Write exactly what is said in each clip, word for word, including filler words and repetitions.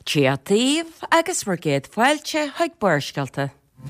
Tíatíh agus mar géad foiilte chuig buairscalta.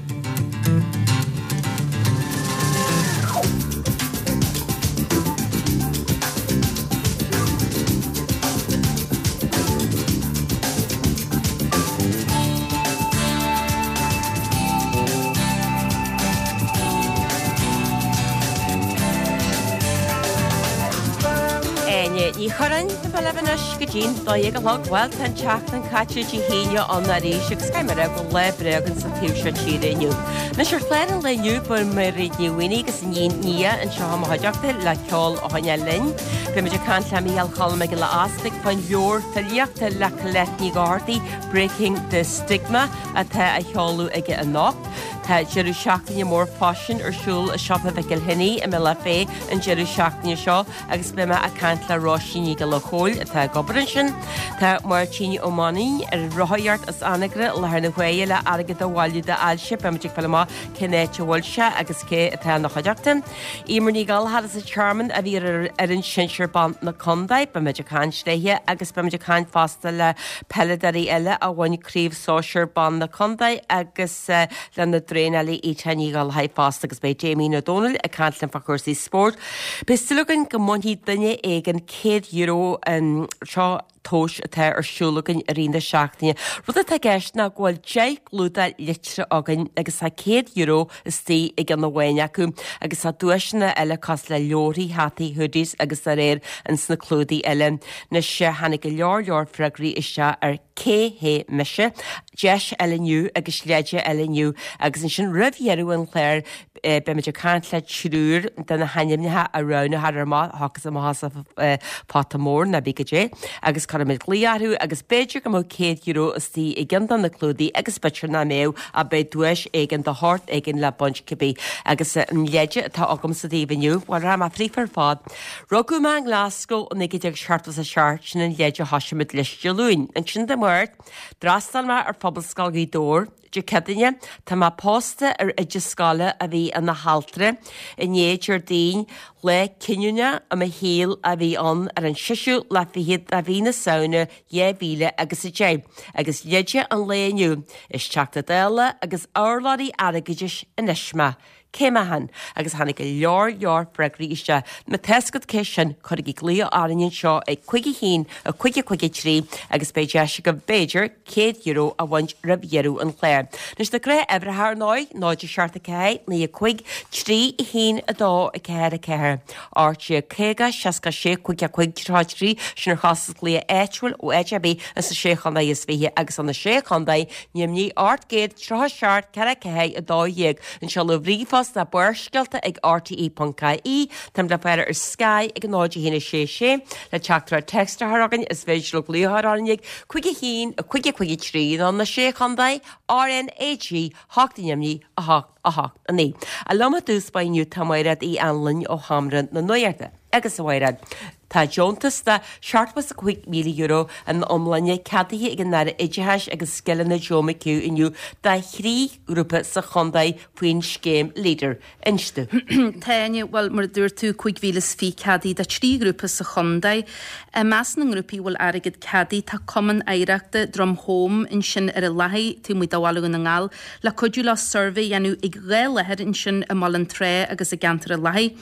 Ní chorann na lebanas go dín dóigh go log bhil tan teach an caite dí híine an na réise scaimar go le bregan sa tíúse tíad inniu. Na seir chléir an leniu bu mar réniuhaine agus ní ní an seo haideachta le ceol ó haine linn. Be muidir can leíal chalma go le astig fan leor talíochta le coletní gádaí Breaking the Stigma a the a cheolú ige an nach. Tá jeú seachtaine mór fashion ar siúil a sipa bheicil hinní a me le fé an jeú seachtaine seo agus be me a cant le roisiní go le chóil a tá gobaran sin. Tá mar tíine ómáí ar roiart as anagre le na hhuiile le agad a bháilú de ailse be muidir fellá cinnéite bhil se agus cé atá nach chuideachta. Ímar ní galhad is a charman a bhí ar an sinseir ban na condaid be muidir caintéthe agus be muidir cain fásta le peileidirí eile a bhain críomh sóisiir ban na condaid agus le na Drénelí í tenígal haid fásta agus bei Jamie O'Donnell a cantlin fa cuasaí sport. Be stilugan go mhaí duine ag an céad euro an seo tóis atá ar siúlagan a rionna seachtaine. Rud atá gceist na ghfuil deich glúda litre agan agus a céad euro is tí ag an bhhaine acu agus a dúisina eile cos le leorí hataí hoodies agus a réir an sna clúdaí eile. Na se hanig go leor leor freagraí iste ar céhé meise, deis eileniu agus leide eileniu agus an sin rihhéú an chléir be meidir cant le trúr den na haimnethe a rana har ar má hagus am has pátamór na bigé agus chuid líarú agus beidir go mó céad euro is tí i ggindan na clúdaí agus bitir na méh a be dúis igen de hort igen le bunch cibí agus an leide atá agam sa díhaniu war ra a frífar fád. Rogu me an Glasgow an ige ag seartlas a seart sin an leide haisiid liiste lún. An sin de muirt drastal me ar fphobal í dór de cedaine tá má pósta ar idir scala a bhí an na haltre in éidir daoin le cinúne am a héal a bhí an ar an siisiú le fihiad a bhí na saona dhé bhíle agus i dé. Agus leide an léniu is teachta déile agus álaí agaidir in isma. Céimehan agus hanig go leor leor freagraí iste na tescad cé sin chuir í glío áiríonn seo ag chuige hín a chuige chuige trí agus béide se go béidir céad euro a bhaint ribhéú an chléir. Nus de gré ebrethar náid náidir searta cé na a chuig trí i hín a dó a céir a céir. Áirte céga seaca sé chuige chuig tráidrí sinar chasas lí éitúil ó éidirbe as sa séchanna is bhíthe agus an na séchandaid níam ní át géad trá seart ce a cé a dó dhéag an se le bhríá na buairscalta ag R T E dot C I tam le fear ar Sky ag náide hína sé sé le teachtar textar agan is féidir le líthránig chuige hín a chuige chuige trí an na séchandaid R N A G hátaimní a hacht a hacht a ní. A lama dús bainniu tamáirad í anlainn ó hamran na nuirte agus bhhairad. Tá Johntas de seartpas a chuig mí euro an omlainne cadaí ag an nara idirtheis agus skillanna Jomaciú inniu da chrí grúpa sa chondaid faoin scéim líder instu. Táine bhfuil mar dúir tú chuig bhílas fí cadaí de trí grúpa sa chondaid a meas na grúpaí bhfuil agad cadaí tá cuman éireachta drom hóm in sin ar a lethaí tú mu dáhhaú na ngáil le chuidú le survey anú ag réilehead in sin a mallan tré agus a gantar a lethaí.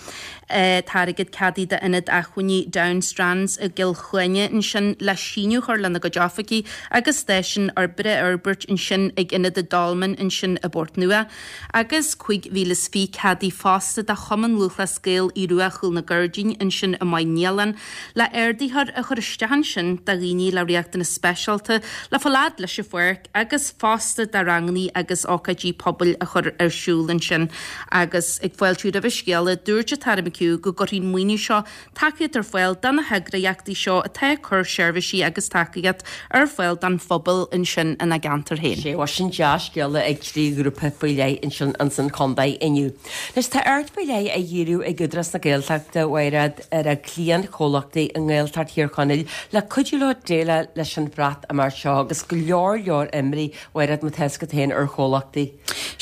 Tá agad cadaí de inad a chuní Downstrands a gil chuine in sin le síniu chuir lena go deafaí agus stéisisin ar bre Herbert in sin ag ina de Dalman in sin a bort nua agus chuig bhílas fí cadaí fásta de choman luchla scéil í ruúa chuil na Gurdín in sin a mai níalan le airdaíthar a churistehan sin de rií le riachta na specialta le fallad leis se fuirc agus fásta de rangní agus O K G pobl a chur ar siúlan sin agus ag foiil túúd a bheith scéala dúirte tarimiiciú go gorín muoine seo takeíad ar foiil dan na hegraíachtaí seo a te chur seirbhísí agus takeíad ar foiil dan phobal in sin in a gantar héin. Sé bhar sin deas geala ag trí grúpa foiile in sin an san condaid inniu. Nus tá airt foiile a dhéirú ag gudras na ggéalteachta bhairad ar a clíon cholachtaí an ggéaltar tíorchail le cuidiú le déile leis an brat a mar seo agus go leor leor imrí bhairad na tesca tain ar cholachtaí.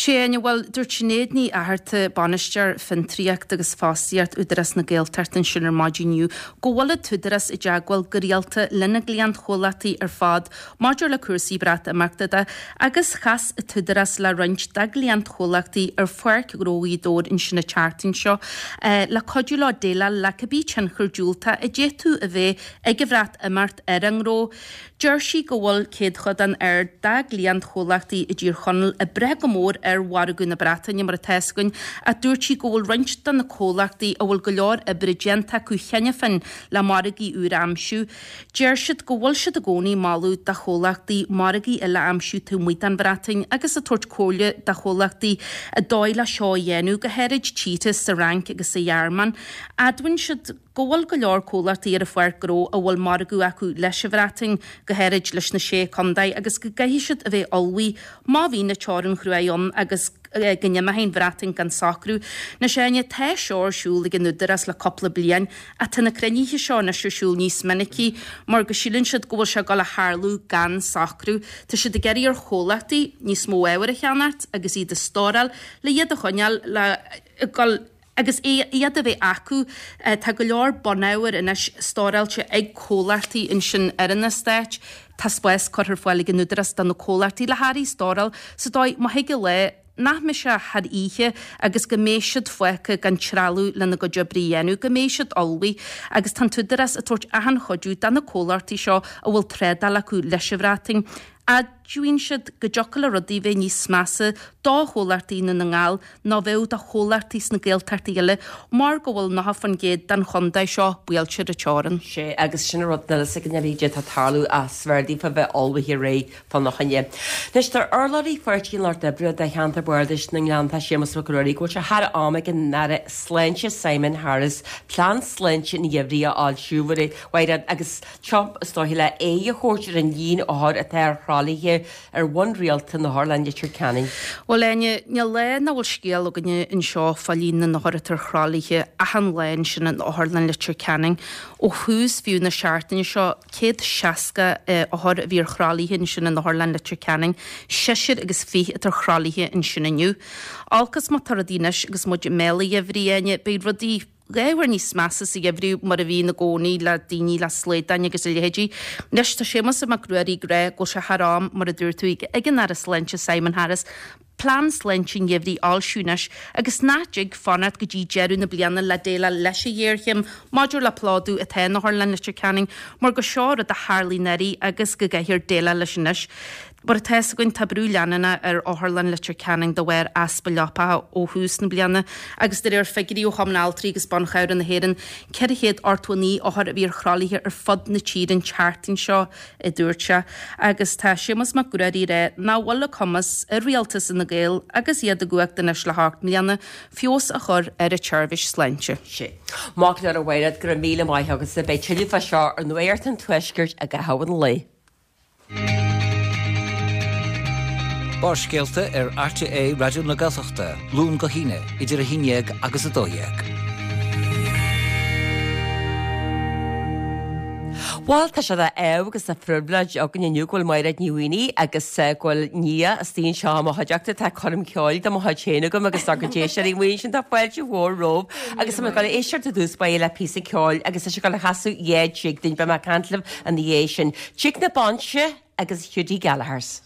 Séine bhfuil dúirt sinnéadní airta banistear fin tríocht agus fáíart udaras na ggéaltartain sinar maidiniu, go bhfuil tudaras i deaghfuil goríalta lena glíon cholataí ar fád, maidir le cuasaí brat amachtada, agus chas i tudaras le roint da glíon cholachtaí ar fuirc gróí dór in sinna chartain seo, uh, le codú lá déile le cabí tin churúlta i déú a bheith ag go bhrat amart ar an ró. Jersey go bhfuil céad chud an air da glíon cholachtaí i dtír chonel a bre go mór ar waragún na Bretagne mar a teiscuin a dúirtí go bhfuil roint dan na cholachtaí a bhfuil go leor a bridgenta chu cheanne fin le maragaí úr amsú. Jeirsiid go bhfuil siad a gcónaí máú da cholachtaí maragaí i le amsú tú muid an Bretagne agus a tuairt cóile da cholachtaí a dóile seo dhéanú go heirid títas sa rank agus sa dhearman. Adhain siad go bhfuil go leor cholachtaí ar a fuir gró a bhfuil maragú acu leis a bhreating go heirid leis na sé condaid agus go gaithisiid a bheith olmhaí má bhí na teárann chruaon agus gnne ma hain bhreating gan sacrú. Na séine te seoir siúla gin nudaras le coppla blian a tanna creníthe seo na siúil níos minicí mar go sílann siad go bhfuil se go le hálú gan sacrú. Tá siad a geirí ar cholachtaí níos mó éhar a cheannart agus iad a stóral le iad a choneal le agus iad a bheith acu tá go leor bonáir inas stóráilte ag cólartaí in sin ar an stéit, tá spéis chuir fáil gin nudaras dan na cólartaí le háirí stóral sa dóid má hiige le nach me se had ihe agus go méisiid foicha gan tralú lena go jobríhénú go méisiid olbí agus tan tudaras a tuairt ahan chodú dan na cólartaí seo a bhfuil tredal acu leis a bhreating. A dúin siad go jocail a rudí bheith níos smasa dá chólartaí na ngáil ná bheith a chólartaí na ggéaltartaí eile mar go bhfuil nach fan géad den chundaid seo builtear a teáran. sé agus sin rud na sa gnéide tá talú a sverdí fa bheith olbhí ré fan nachchanne. Nes tar orlaí fuirtíí lá debre de cheantar buirdis na leanta sémas goí go se har amig an nare slente Simon Harris plan slente in dhéhrí áil siúhar waid agus chomp stohí le é a chóirtir an dín áth a teir rálaithe ar one realta na Harlan Literature Canning. Well, lenne ne le na bhfuil scéal a gnne in seo fallína na háitar chrálaithe a an lein sin an Harlan Literature Canning ó hús fiú na seaartain seo céad seaca áthir a bhír chrálaithe sin na Harlan Literature Canning, seisiir agus fí tar chrálaithe in sin aniu. Alcas má tar a dínes agus muid méla a bhríine beid rudí Gaiwar níos massa sa gefriú mar a bhí na gcónaí le daoine le slédaine agus i lehéidí. Nes tá sémas am cruaí gré go se harám mar a dúirtú ag an ar a slente Simon Harris. Plan slentin gefrí allsúnas agus nátig fanat go dtí jeú na blianana le déile leis a dhéirchim maidir le pláú a te na Harlan Literature Canning mar go seir a Harlínéirí agus go gaithir déile leis. Bar a teis goin tabrú leanana ar Harlan Literature Canning do bhir aspa lepa ó hús na blianana agus de ar figurí ó chamnáltrí agus banchair an na héan ceir héad ortwaní áthir a bhír chrálaithe ar fod na tír an charting seo i dúirte agus tá sémas ma guraí ré ná bhla commas a rialtas in na géal agus iad a guach den is le hácht milianna fios a chur ar a teirbhis slente. sé. Má le a bhhaad gur míle maithe agus a bheith tuú fa seo ar nuirt an tuisgurt a go hahan lei. Bárscéalta ar R T A Radio na Gaeltachta, lún go híine, idir a híineag agus a dóiag. Well, tá se a ef agus a friblaid a gan nniu ghfuil mairad níhaoine agus ghfuil ní a stíon seo má haideachta tá chum ceáil do má chéna go agus agadééis sé bhhaon sin tá foiilte bhór rob agus am gáil éisiart a dús ba le pí ceáil agus se go le hasú éiad si duine be mar cantlih an dhé sin. Chic na banse agus Judy Gallagher's.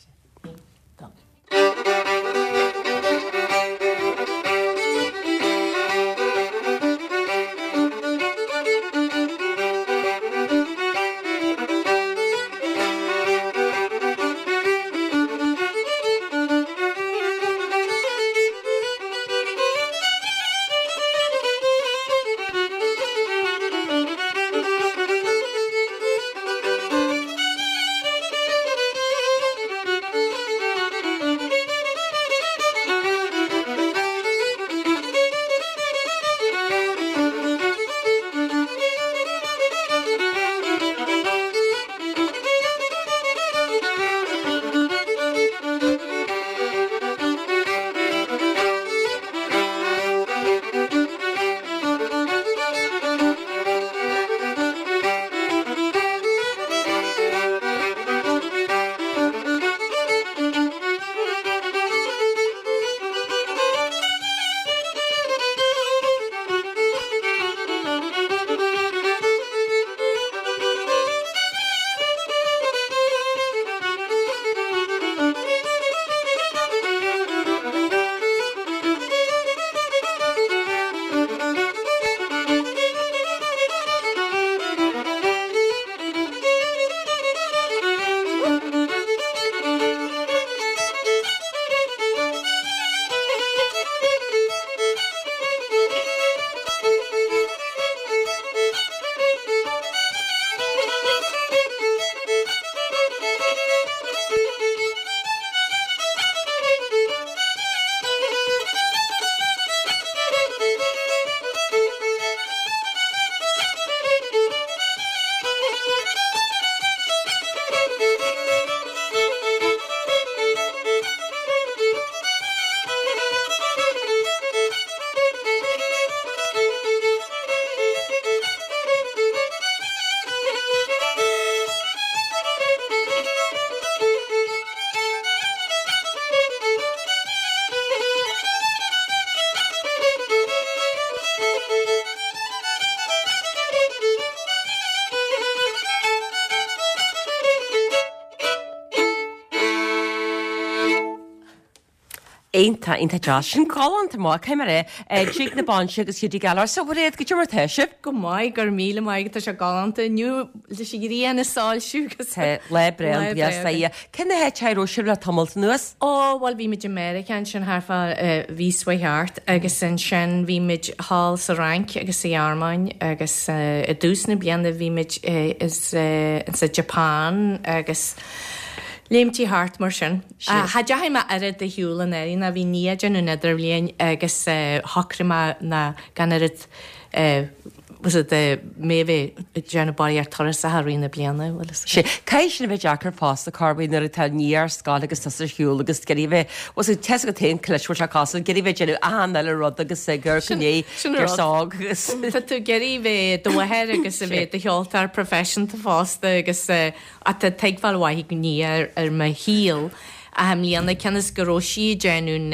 Einta einta Josh sin Colin má caiimar é trí na banse agus siúdí galar so réad go mar teisib go maiid gur míle maigad sé galanta nniu le si guríana sáilisiúgus le brean bhí Cinna he teirú sib le tamalt nuas? Ó bhil bhí mid American sin thfa ví Swaheart agus san sin bhí mid hall sa rank agus sa Armáin agus i dúsna blianana bhí mid is sa Japan agus Léimtí hart mar sin. Ha dehaime arid de hiúlan éí na bhí níidirú neidir líon agus hocrima na ganarid was it the maybe Jenna body ar toras a harína bliana sé cai sin bheith Jackar fásta carbí nar tá níar scáil agus tas hiúil agus geí bheith was it te go taon cluisiú a casal geí bheith genú ahanana le rud agus sé gur chuné gur ságus Tá tú geirí bheith doheir agus a bheith de heoltar profession tá fásta agus a teagháil waithí go ní ar ar ma híal a ham líanana cenas goróí déanún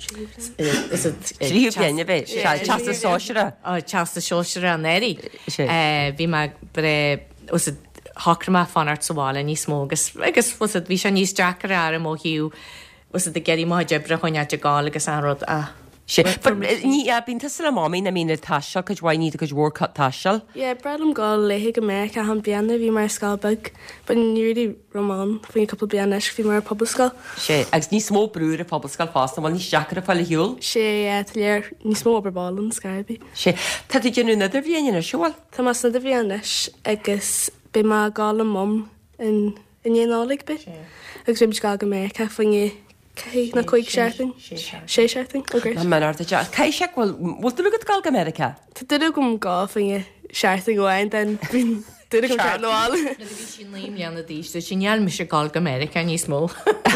tríúne bheith teasta sóisiire á teasta sóisiire an éí bhí me bre hacrama fanart sáile níos mógus agus fu bhí se níos Jackar ar mó hiú was de geirí má debre chuine de gáil agus anrod a sé ní bín tas le máí na mína taiisiil go bhhaí go bhór taiisiil? Ié bredum gáil lethe go mé a an beanna bhí mar scalbeg, ban níirí román faoin couple beanis bhí mar poblscal. sé agus ní smó brúr a poblscal fásta bhil ní Jackar a fáil hiúil? sé léir ní smó oberbálan Skype. sé Tá tú genú nadidir bhíana seáil? Tá mas na bhíanis agus be má gála mom in dhéanálaigh be agus bhí gáil go mé faoin Cai na chuig seting? sé seting? Na manar Cai se bhfuil bhil tú lugad gáil go America? Tá du gom gá faoin seting gohhain den bhín du go ceáil. sin líimleanna díiste sinal me se gáil go America níos mó.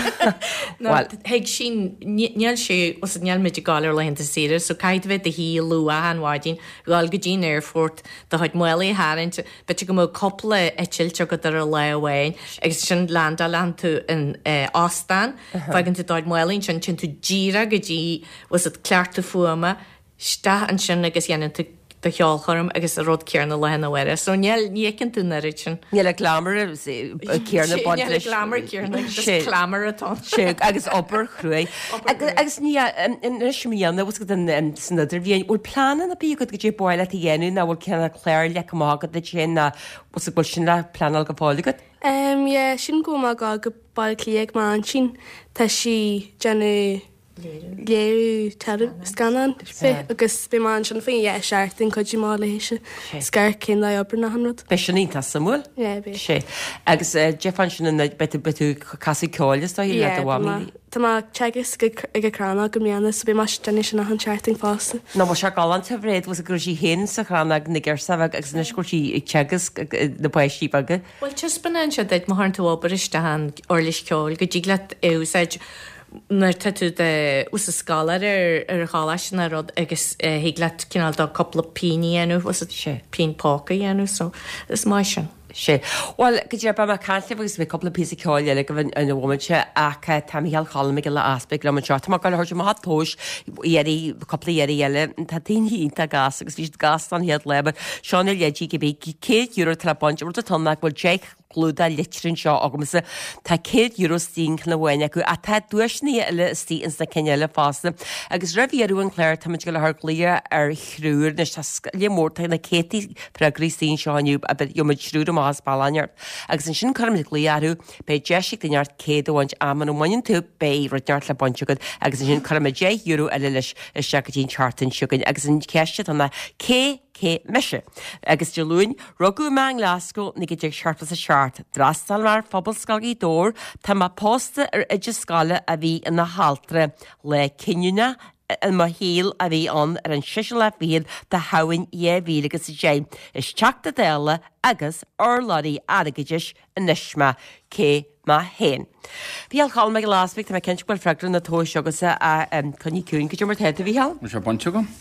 Heag sin neal sé os neal me de gáir leanta séidir, so caiid bheith de hí luúa anhádín gáil go dín airfort de chuid muí háint, be go mó coppla etilte go ar a lehhain agus sin land a land tú in Ástan, fagin tú dáid muín sin sin tú díra go dtí was it cleartta fuama, sta an sin agus dhéanaan tú de cheolchom agus a rud cearna lena bhire, so neal nícinn tú narid sin. Níl le glamar cearna bond glamar cearna clamar atá. sé agus opair chrué. agus ní semíanana bhs go den sanidir bhíon bhfuil planan na bí go go dtí báile a dhéanú na bhfuil ceanna chléir le mágad de sin bus bhil sin le planal go fáligad? Um, yeah, sin go má gá go bail clíag má an sin tá si genú léirú te scanan agus be má sin faoin é seaarting chuidí má leiise scar cin le obair na hanrod. Be sin ínta samúil? sé agus Jeffan sin betu betu casí ceáilas tá le bhhaí. Tá má tegus ag crana go mbeanana so be mar denna sin nach an seaarting fásta. No má se gálan te bréad was a gur sí hen sa chranag na gur sa agus na scoirtí ag tegus na buisí bagad. Well just banan se deit mar an tú obair istehan orlis ceáil go ddí le úsáid Nar tú de ús a scálar ar ar chála sin a rod agus hé le cinál dá coppla píní enú was sé pín páca enú so is mai sin. sé. Well go dtí ba canlih agus bh coppla pí ceáile go bhn an bhhainte ach tamíal chaala go le aspa le an seo má gáil thuir má tóis éí coppla éí eile tá daoínta gas agus bhí gas an head leba seánna lédí go bé cé euro tra bonte ú a tannach bhil Jake glúda litrin seo agamasa tá cé euro stín na bhhaine acu a tá dúisní eile stíins na ceile fásta agus rahíarú an chléir tá go le th lia ar chrúr na le mórta na cétí preagrístín seániuú a bit jomid srúr más bailaineart agus an sin chum líarú be deisiigh daart céad bhaint amman ó mainin tú bé runeart le bontegad agus an sin chum dé euro eile leis is se go dtín chartan siúgann agus an ceiste anna cé cé meise. Agus de lún rugú me Glasgow nig dé seartlas a seart. Drastal mar ffobalscalgaí dór tá má pósta ar idir scala a bhí ina haltre le cinúna an má héal a bhí an ar an siise le bhíad de hain é bhí agus i dé. Is teachta déile agus orlaí agaidir in nisma cé má hen. Bhí chaáil me láspa tá cin bhil fregran na tóis agus a chuníún go mar teanta bhíhall? Mu se bonte go?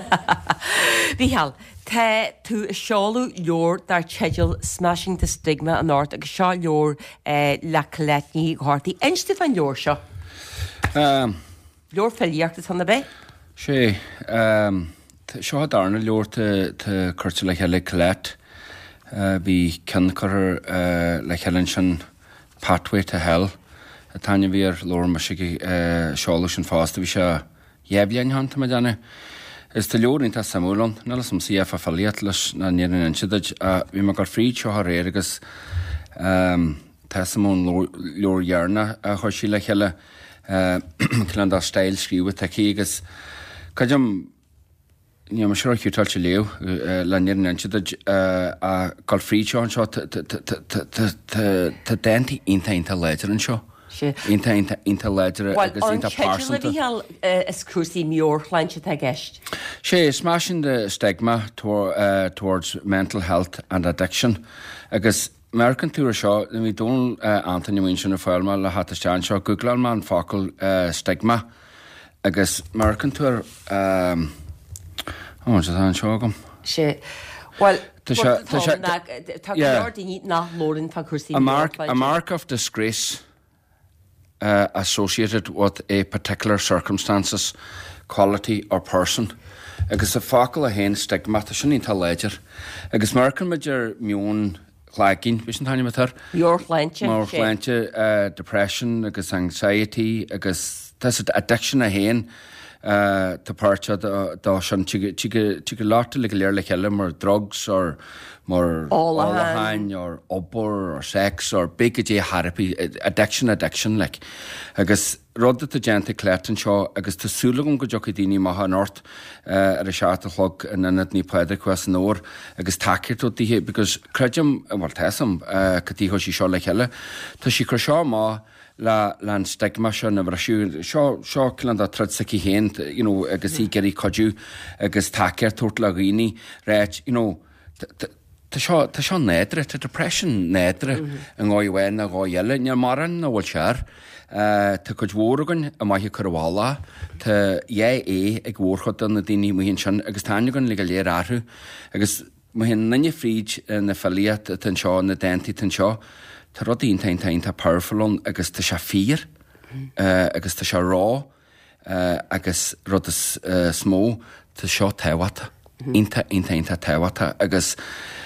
Bhíhall, Tá tú seáú leor dar teidir smashing the stigma an áirt agus seo leor le leitní hátaí. Einste fan leor seo? Leor fellíochtta sanna bé? sé seo darna leor chuirte le heile léit bhí cen chur le cheann sin Pathway to Hell táine bhíar lór mar si seálas an fásta bhí se dhéblíon hananta me déna. Is tá leorín tá samúlan, nalas som si a faliat leis na nían an siid a bhí mar gur fríd seo réir agus tá samún leorhearna a chuir sí le cheile clan dá steil scríomh taí agus Caidim ní mar seir chiútáil se léo le nían an siid a gáil fríd seo an seo tá déntaí intainta leidir an seo. Inta leidir agus inta pásanta. Well, an is cúsaí miorchleinte a gist. Sé is smashing the stigma tor, uh, towards mental health and addiction. Agus American túra seo, na mi dún Anthony Winchon a fáilma le hat isteán seo Google man focail stigma. Agus American túr um oh, is an seo gom. Sé well tá daoine nach lórin tá cúsaí. A mark a mark of disgrace. Uh, associated with a particular circumstances, quality or person. Agus a focail a hen stigma tá sin ítá leidir. Agus marcan meidir miún chláigín, bhí sin táine matar? Miorchleinte. Miorchleinte, uh, depression, agus anxiety, agus tas addiction a hen. Uh, tá páirte dá sin tí láta le léir le cheile mar drugs or mar álahain or obor or sex or bigidé therapy, addiction, addiction like. Agus rudda tá déanta cléirtan seo agus tá súlagum go deocha daoine maithe an ort ar a seaata chlog in inad ní pleidir cuas an óir agus takeir ó dtí because creidim bhil teasam catícho sí seo le cheile tá sí chu seo má la lan stigma seo na brasiú seo seo clan a trad sa chéin you know agus í geirí codú agus takeir tuairt le rií réit you know tá seo tá seo nédre tá depression nédre an gáhhain a gáhéile ne maran na bhfuil sear tá chud mhóragan a maithe chuhála tá dhé é ag mhórchad an na daoine muhíonn sin agus táinegan le go léir áthú agus muhíonn nanne fríd na faliad tan seo na déntaí tan seo tá rud iontain tain tá powerfulón agus tá se fír agus tá se rá agus rud is smó tá seo tehata inta intain tá tehata agus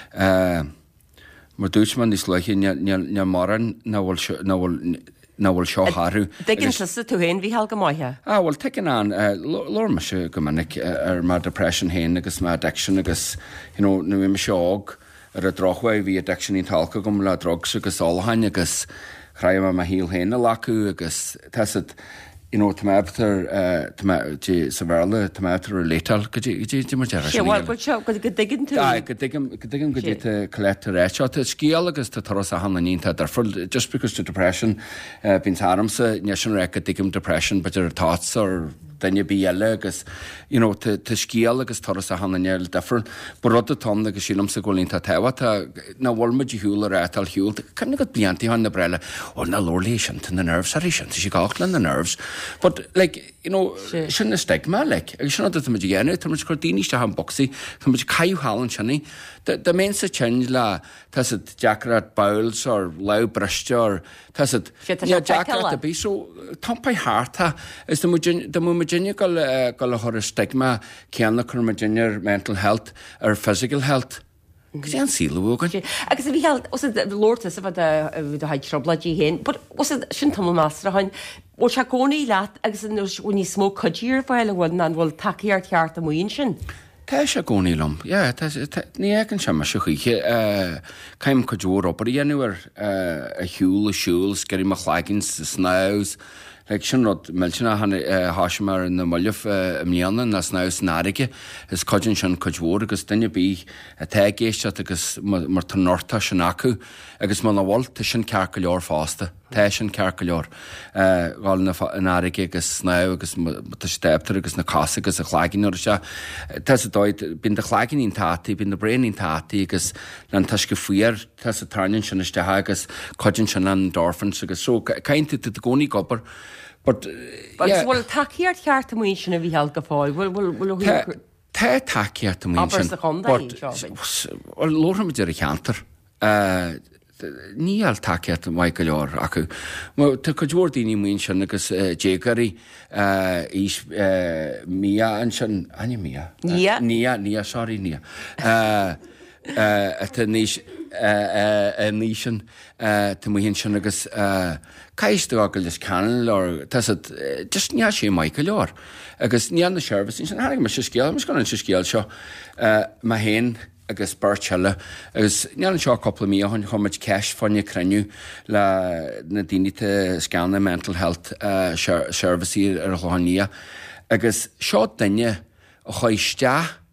mar dúisman is leiche ne maran na bhfuil na bhfuil na bhfuil seo háthú. Dginn sa tú héin bhí healga maithe? Ah, bhfuil teann an lór me se go minic ar má depression héin agus má addiction agus you know na bhí me seág ar a drochhaid bhí addiction í talca gom le drugs agus álahain agus chraim a híal héna lacu agus tasad you know tomater uh severely tomater later could you could you much yeah what what shop could you dig into I could dig him could dig him could you to collect a shot to scale agus to throw a hand in that for just because the depression uh been harms nation record dig him depression but your thoughts or then you be yellow agus you know to to scale agus throw a hand in different but rot the ton agus sílam sa golín tá tewa tá na wolmid húla atal húl can go blianti han na brella or na lorlation to the nerves sarishan she got in the nerves but like you know shouldn't a stigma like I should not that much again it much cordinish to have boxy so much kai hallen chani the the main se change la tas it jackrat bowls or low brush or tas it yeah jackrat to be so tompai harta is the the Virginia gal gal a stigma ceanna chur Virginia mental health or physical health. Cos an síla bhgan. Agus a bhí health os the Lortas a bheit a haid trobladí hen, but was it sin tam mastra hain ó se gcónaí leat agus when ní smó codíir bhile bhil an bhfuil takeíar teart a muon sin. Tá sé gcónaí lom, yeah, ní ecan sem se chuiche caiim codúr op, but dhéanúar a hiúil a siúils, geirí mar chláigins, snaus, like sin rod melchina han hashmar in the mullif mnianna na snaus narige is codin sin codwór agus dunne bí a tegéist agus mar norta sinaku agus man walt sin carcolor fasta te sin carcolor uh gal na narige agus snau agus the stepter agus na casa agus a chlagin or se tas doid bin de chlagin in tati bin de brain in tati agus lan taske fuer tas tarnin sin is agus codin sin an endorphins agus so kainte de goni gopper. But But yeah. Well, takeíar teart am sin a bhí health go fáil. Well, well, well, Tá takeíart am sin. Well, lóram idir a cheantar. Ní al takeíart am mai go leor acu. Well, tá go dúir daoine muon sin agus dégarí ís Mia an sin, anya Mia? Nia? Nia, Nia, sorry, Nia. Tá níos nísin tá mu hén sin agus caiiste agil is canal or just ní sé mai go leor. Agus ní an na service sin haig me se scéal, mas gan se scéal seo ma hen agus bartelle agus nean seo coppla mí chun chuid ceis fanne creniu le na daoine scanna mental health uh, service ar a chláníia. Agus seo daine a chuiste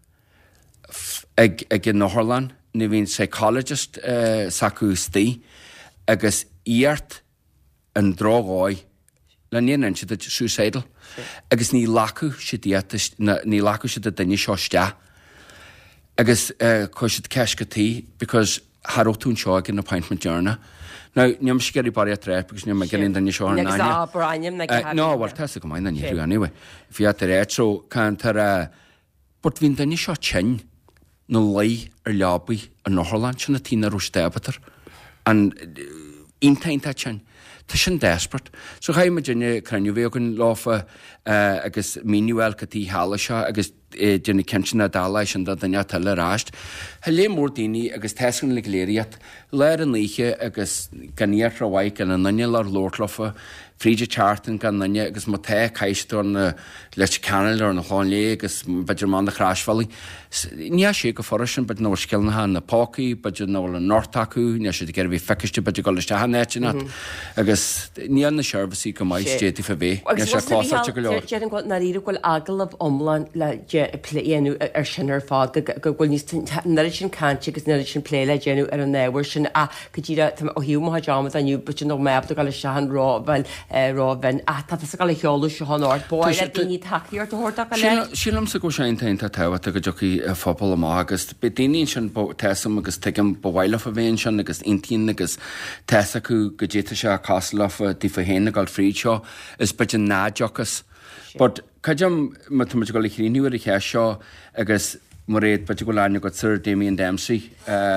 ag ag in Northern ni bhín psychologist uh, sacústí agus íart an drágáid le níon si suicidal agus ní lacu si ní lacu si a daine seo ste. Agus chuisiid ceis go tí, because Harrótún seo ag an appointment dearna. Now, níam si geirí barí a trep, because níam geirín daine seo ar náine. No, well, tesa go main na níú anyway. Fi at a réit, so can tar but hín daine seo tsin nó lei ar leabaí ar Northern sin na tína rústebatar an intainta tsin. Tá sin desperate. So cha me dinne creniu bhé an láfa agus mínuel go tí hála seo agus dinne kensin a dála sin da daine tal ráist. Ha lé mór daoine agus tesan le léiriad leir an líe agus ganíar a bhaid gan an nanne ar lóirlofa Fríide chartan gan nanne agus má te caiistú na leis canal ar na cháinlé agus beidir man na chrásfalí. Ní sé go forsin bud nó skillnathe na pácaí, beidir nó an nortaú, ní sé gur bhí feiciiste beidir go leiste netna agus ní an na serviceí go maiid stéti fa bhé. Jean go na ríidir goil agalh omlan le léanú ar sin ar fád go bhfuil níos na sin canti agus na sin pléile déanú ar an néhar sin a go dtíra ó hiúmá deama aniu bute nó meb go le sean rá bhil Robin a tá sa gal cheolú se há báil daoine takeíart a thuirta le. Sílam sa go séintainta tah a go joí fphobal am agus be daoíonn sin team agus tuigem bhhaile a bhéon sin agus intíon agus te acu go déta se cálafa tí fa héna gáil fríd seo is beidir náideachas. But caidim mu go le chríniú a ché seo agus mar réad beidir go láine go Sir Damien Dempsey.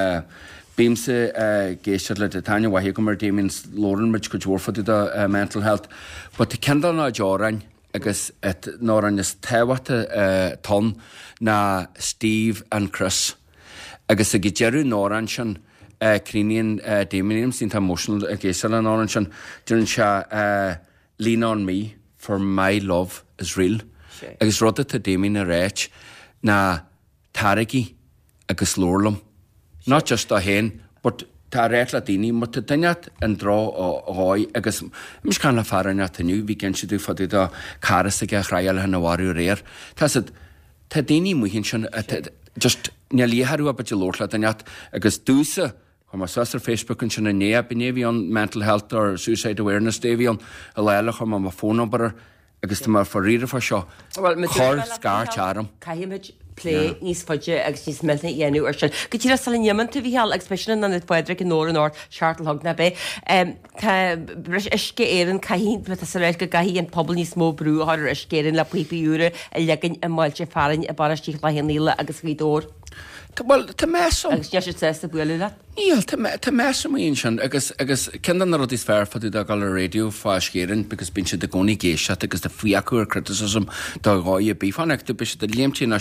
Bímse uh, géisiad le taine wahí go mar Damien Lauren mit go dúrfad a uh, mental health, but te kendal na Jorain agus et nóran is tewata uh, ton na Steve and Chris agus a gidjeru nóran sin uh, Crinian uh, Damien sin emotional uh, géisiad le nóran sin dyn se uh, Lean on Me for My Love is Real sure. Agus rudda ta Damien a réit na tarigi agus lórlum. Not just a hen, but tá réit le daoine mu duineat an drá áid agus mis canna fearanne taniu, bhí cin si dú fadú a caras aige chraile na bhharú réir. Tá tá daoine muhinn sin just ne líharú a beidir lóirla daneat agus dúsa chu mar sus ar Facebook an sin na néa bínéhí an mental health or suicide awareness déhíon a leile chu má fónumbar agus tá mar forríidir fa seo chor scar tearm. Play níos foiide agus níos melna dhéanú ar sin. Go tíra sal neamanta bhí heall expression an foiidir an nóir an áir seartlthg na bé. Tá bris isce éan caihín be sa réil go gaihí an pobl níos mó brú ar iscéan le puipiúre a legan a máilte farin a baristí le héíile agus bhídór. Well, tá mesom. Agus ne sé sé buile le? Níl, tá mesom íon sin, agus agus cindan na rud is fear fadú a gal a radio fá scéan, because bin se de gcónaí géisiat agus de fiacú ar criticism dá gáí a bífanach, du bis de léimtí na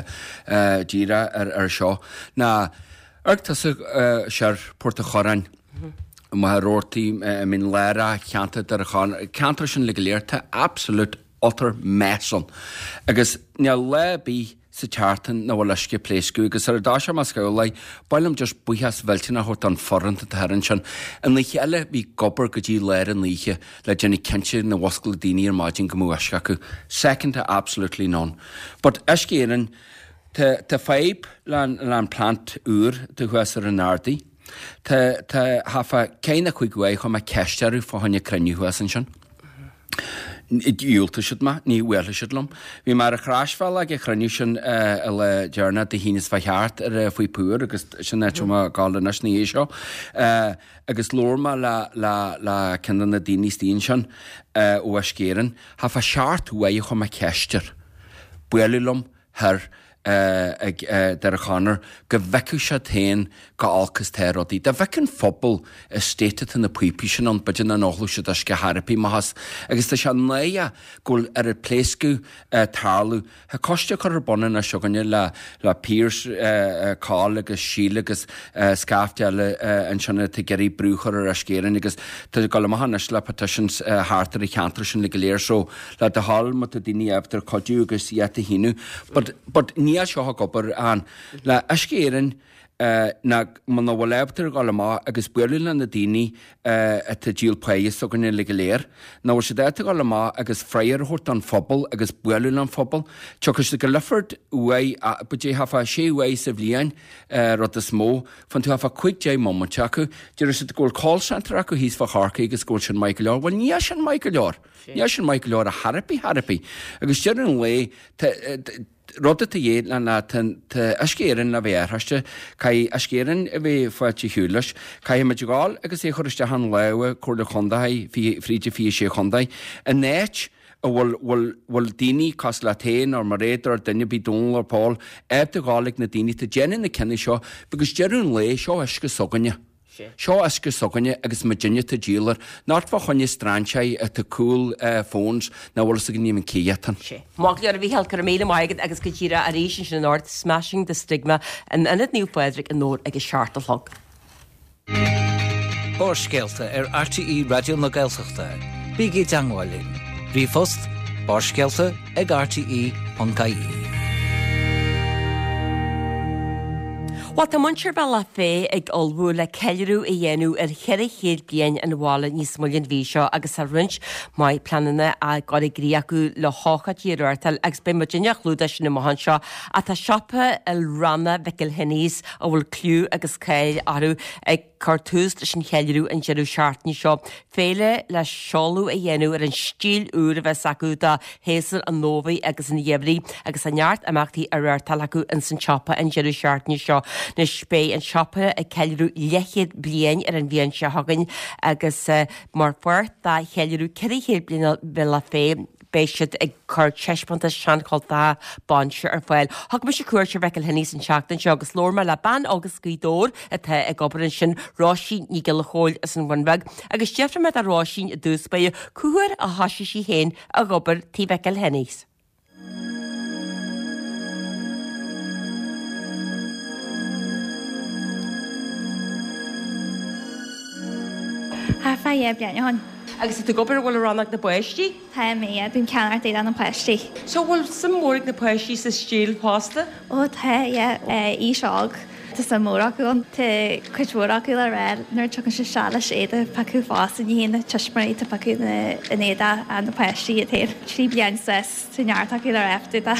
díra ar seo. Na, arg tá sear Porta Chorain, má róirtaí min léra cheanta ar a chan, ceantar sin le léirta absolute utter mesom. Agus ne le bí sa chartan na bhfuil leisce pléiscú, agus ar dá se mas scoil bailm just buchas bhiltina hort an forrant a tarann sin. An líche eile bhí gobar go dtí léir an líche le dénne cinse na wascail daoine ar maidin go mhuasca acu. Second to absolutely none. But escéan tá féib le plant úr de chuas ar an ardaí, tá hafa céine chuig ghaid chu me ceistearú fá tháinig creniu chuas an sin. Iúlta siid ma, ní bhfuil siid lom. Bhí mar a chrásfáil ag chraniú sin le dearna de hínas bhaart ar faoi púr, agus sin net ma gála nas na seo. Agus lórma le cinan na daoine stíon sin ó a scéan, ha fa seart uaidh chu me ceistear. Builúlum thar dar a chanar go bheiceú se tain go alcas térodí. Da bhecin fphobal is stéite in na puipi sin an bidin an áhlú se as go harapí mahas. Agus tá se néa ggóil ar a pléiscú tálú. Ha coiste chu ar bonan a seganne le le pírs cá agus síle agus scafteile an sena te geirí brúchar ar a scéan agus tá go mahanas le petitions hátar i cheantar sin le go léir so le de hall mat a daoine eftir codú agus iad a híú. But but ní seo gobar an le a scéan Uh, na man na bhfuil ebtar gála má agus buirlín na daoine a tá díal país so gan le go léir. Na bhfuil sé déta gála má agus freiar thuirt an phobal agus buirlín an phobal. Teachas go liford uai bu dé hafa sé uai sa bhliain rud a smó fan tú hafa cuig dé moment acu. Dúir sé ggóil call center acu hís fa charcaí agus ggóil sin Michael Leor. Bhil ní sin Michael Leor. Ní sin Michael Leor a harapí harapí. Agus dear an le Rodda a dhé le na ascéan na bhéir haiste cai ascéan a bheith fáilte hiúlas, cai me gáil agus é chuiriste an leha chuir le chundaid fríide fi sé chundaid. A néit a bhfuil daoine cos le tain ar mar réidir ar duine bí dún ar Paul eb de gálaigh na daoine tá déanaan na cinenne seo, agus dearún le seo isce soganne. Seo isce soganne agus me dinne tá díalar, náfa chunne strandseid a tá cool fóns na bhla a gníomn céatan. Mág ar a bhí heil car méle maigad agus go tíra a rééis sin North smashing the stigma an inad níú Pedric an nóir agus seaartalthg. Bórscéalta ar R T E Radio na Gaeltachta. Bígí Dangwálin. Brífost, bórscéalta ag R T E dot I E. Wa tá muintir bhe le fé ag olbú le ceilú i dhéanú ar cheir chéad bliain an bhála níos mullin bhí seo agus a rint mai planana a gáda grí acu le hácha tíartal agus be Virginia chlúda sin na mohan seo a tá siopa il ranna bheiceil henníos a bhfuil clú agus ceil aru ag cartús sin cheilú an jeú seaartní seo. Féile le seolú a dhéanú ar an stíl úr a bheith acu de héasal an nóvaí agus an dhéhrí agus a neart amachtaí a réirtal acu an san siopa an jeú seaartní seo. Na spé an siopa a ceilú lechiad bliain ar an bhíon se hagann agus mar fuirt dá cheilú ceirichéad bliana bhile fé béisiid ag chuir teispanta sean cáiltá banse ar fáil. Thg mu sé cuairte bheiceil henníos an seachtain seo agus lorma le ban agus scídóir atá ag gobaran sin ráisín ní go le chóil as an bhainbeg agus deafra me a ráisín a dúspéide cuair a hasisi sí héin a gobar tí bheiceil henníos. Tá fá é bleanne hon. Agus tú gobar bhfuil rannach na buistí? Tá mé bhím ceanart é an na pleistí. So bhfuil sam mórig na buistí sa stíl pásta? Ó tá í seág Tá sa mórach gón tá chuidhórach le réir nuair tugann se sealas éidir paú fás in dhéana tuismarí tá paú in éada an na pleistí a téir. Trí blian ses tú neartach le réftú.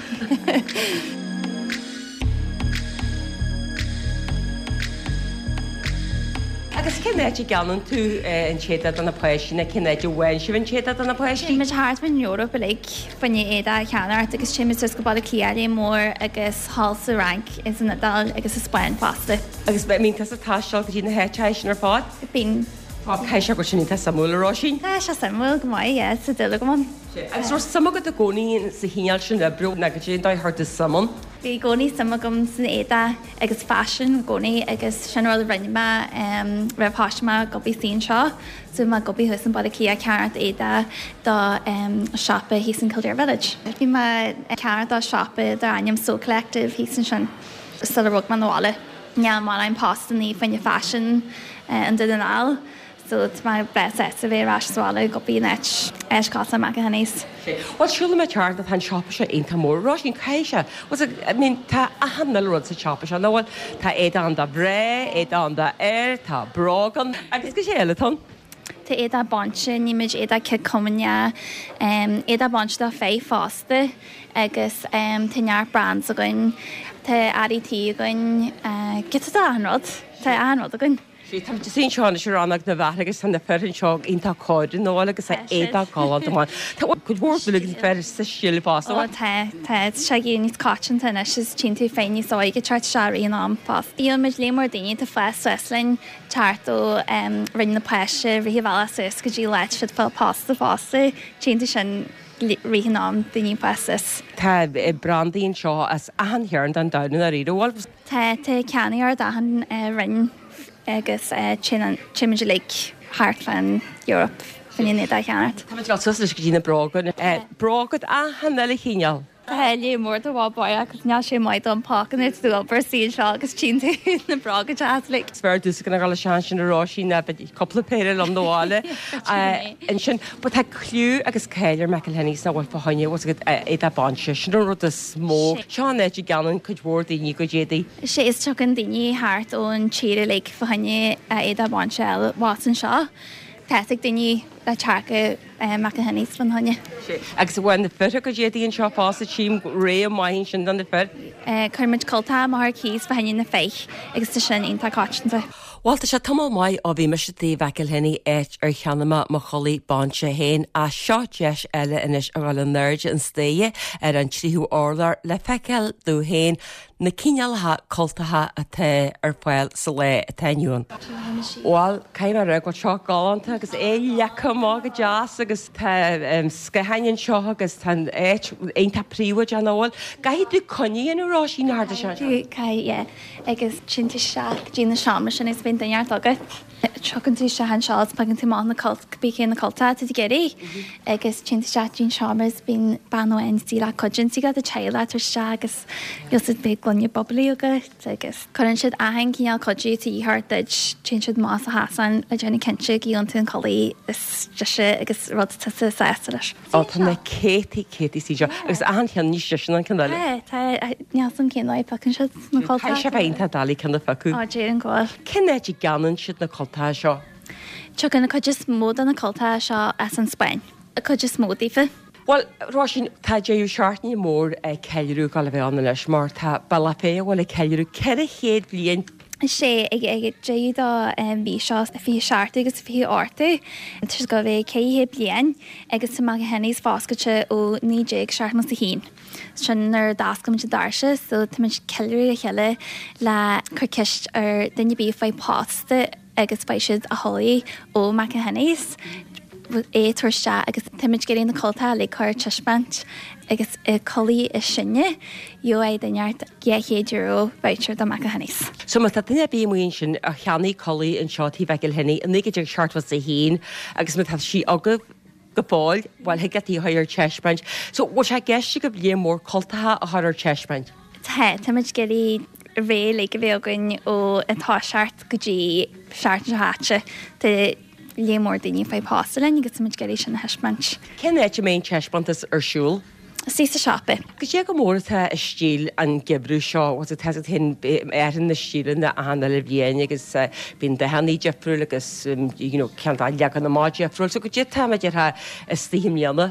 Agus cinnéid ganan tú an chéad an na páisina cinnéid bhhain si bhain chéad an na páisí? Me háart fan Europa le fanne éada cheanart agus si mis go bad céalaí mór agus hallsa rank is an dal agus is Spáin fásta. Agus be mín tas a táiseáil go dtí na héitéis ar fád? Bín Caiise go sin tá samúlarásin? Tá se samú go mai sa duile go man. Agus ru sama go a gcónaí sa híal sin le breú na go dé dá thuirta samon. Bhí gcónaí sama gom san éada agus fashion gcónaí agus sinráil rinneime raibhthásma go bhí sin seo, so má go bhí thusan bad cí a ceart éada dá shoppa hí san Kildare Village. Bhí me ceart dá shoppa dar aim So Collective hí san sin sta rug man nóála. Neall má an postaní fanne fashion an duanál. So it's my best set of air rash swallow got be net ash casa macahanis. Well, surely my chart that han shop is in Tamor Russian Kaisha was it I mean ta a handle rods a shop is no one ta ed on the bre, ed on the air, ta brogan. I guess get eleton. Ta eda bunch image eda kid comnia um eda bunch da fei faste agus um tinar brands again ta adi tea again uh get to that rod ta anrod again. Sí tam sin seánna se rannach na bhe agus san na ferin seog ínta cóidir nó agus é éda gáil amán. Tá go bhórla an fer sa síle pás. Ó tá tá se gé níos cáin tainna is tí tú féinní sáige teart seaí an pás. Íon meid lémór daine tá fes Weslin teartó rinne na peise rihí bhela sus go dtí leit si fel pasta fásta tí sin rihanám daoine pasas. Tá brandíonn seo as ahanhearn an dain a riidirháil. Tá tá ceannaí ar dahan rinn agus chimiid le Heartland Europe fan a cheanart. Tá sus go dtína bragad. Bragad a hanna chéineal. Tá lé mór a bhá bail agus ne sé maid an pacan it dúbar sí seo agus tí na bragad le. Sver dus gan gal sean sin arásí na coppla péir am doáile in sin, ba tá clú agus céir me henní na bhil fahaine was é a banse sin ru a smó. Seán éidir ganan chud mór daoine go dédaí. sé is tu an daoine háart ón tíre le fahaine é a banseil Watson seo. Teigh daoine le techa me henní fan haine. Agus bhhain na fi go dédaíon seo fása tím ré maihín sin an na fer? Chuirmid coltá mar cíos fahaine na féich agus tá sin onanta cáitinta. Walta se tamil mai a bhí meisití bheiceil henní éit ar cheanama mo cholí banse héin a seo deis eile inis ar gáil an nerd an stéie ar an tríú orlar le feiceil dú héin na cinealatha coltatha a té ar fáil sa le a tainúan. Bháil caiim ar go seo gáanta agus é lecha má go deas agus scahainn seo agus tan éit aonanta príomhaid an bháil. Gaiadú coníon ará sí náda se? Cai agus tinta seach dí na seaamra sin is bhíon daart agad. Tucantí se an seás pagan tú mána bí cé na colta a geirí agus tinta seach dín seaamras bín banhain tí le codjin tí a teile tar se agus jos be glunne bobblaí agad agus chuann siad ahan cíal codí tí íthart tin siad más a hasan le déna cinse íon tú an choí is se agus rud tu sé leis. Á tá na cétí cétí sí agus ahan chean níos sin an candáile. Tá neasan céáid pacan siad na colta. Tá sé bhaonnta dalí cena facu. Á dé an gáil. Cinnéidir ganan siad na coltá seo? Tu ganna chu just mód an na coltá seo as an Spain. A chu just módífa. Well, rá sin tá déú seaartní mór ag ceirú gal bheith anna leis mar tá bailla fé bhfuil ag ceirú ceir a chéad blion. sé ag ag déad bhí seo a bhí seaartta agus bhí áirta, tus go bheith céhé blian agus sa mag henníos fáscaite ó níé seaartmas a hín. Sin ar dascam de darse, so tuid ceirú a cheile le chuceist ar duine bí fáid pásta agus fáisiid a holaí ó mac a henníos. é tuairste agus tiimiid géirí na colta le chuir tiisbant agus i cholí is sinne jo é daart géhéidirú beitir do mac a hennis. So ma duine bí mon sin a cheannaí cholí an seotí bheicil henní a nigidir seartwas a hín agus mit si agah go báil bhil he getí hair tiisbant. So bhil sé geiste go blion mór coltathe a thar tiisbant. Tá tiimiid géirí ré le go bhégann ó antá seart go dtí seart a háte lémór daoine fá pástalin agus muid geéis sin na heismant. Cin éit mé teispantas arsúl? Sí sa seapa. Gus sé go mórtha a stíl an gebrú seo was a te hin airan na stílan na anna le bhéine agus bín de haní Jeffrú agus ceantá legan na má Jeffrú, so go dé táid ar stíhimíanana?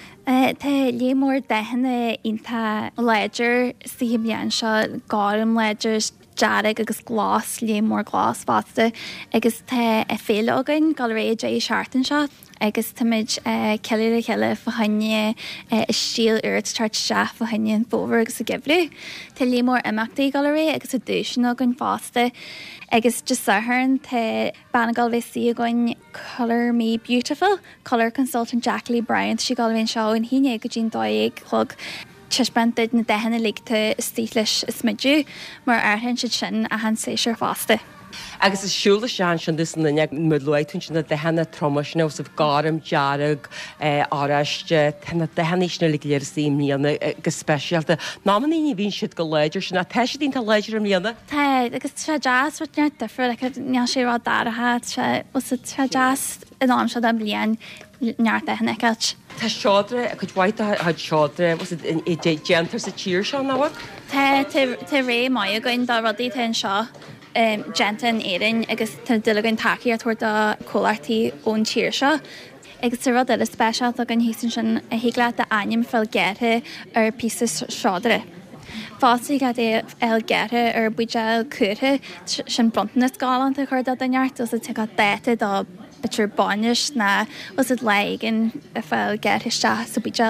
Tá lémór dehanna inta leidir stíhimían seo gáim leidir dearag agus glás lémór glás fásta agus tá a féile agan gal réid é seaartan seo agus tuid ceir a cheile fahaine is síl uirt tart se fahaine an fóver agus a gibrú. Tá lémór imachtaí gal ré agus a dúsin agan fásta agus just saharn tá bannagal bheití a goin Colour Me Beautiful, Colour Consultant Jackie Bryant si gal bhíon seo an híine go dín dóigh chlog tiisbantaid na dehanna líta stíleis smidú mar airthain si sin a han séisiir fásta. Agus is siúla sean sin dus na mudluitún sin na dehanna tromasna os gáram dearag áraiste tena dehannéisna le léir sííana agus speisialta. Námaní bhín siad go léidir sin a teisi dín tá léidir am líana? Tá agus tre jazz wat neart difriú le ne sé rá darathe was tre jazz in am se am blian neart dehanna eilt. Tá seádra a chud bhaid had seádra was gentar sa tíir se náha? Tá tá ré mai a goin dá rodí ten seo. Um, Gentan éan agus dugan takeí a tuair a choirtaí ón tíir seo. Agus tu rud a spéisialt a gan hísan sin a hiagla a aim fel gethe ar pí seádra. Fásaí ga é el gethe ar buideil cuathe sin brontan is gálan a chuir a daart os te déite dá bitir banis na was it leigen a fel gethe sta sa buideil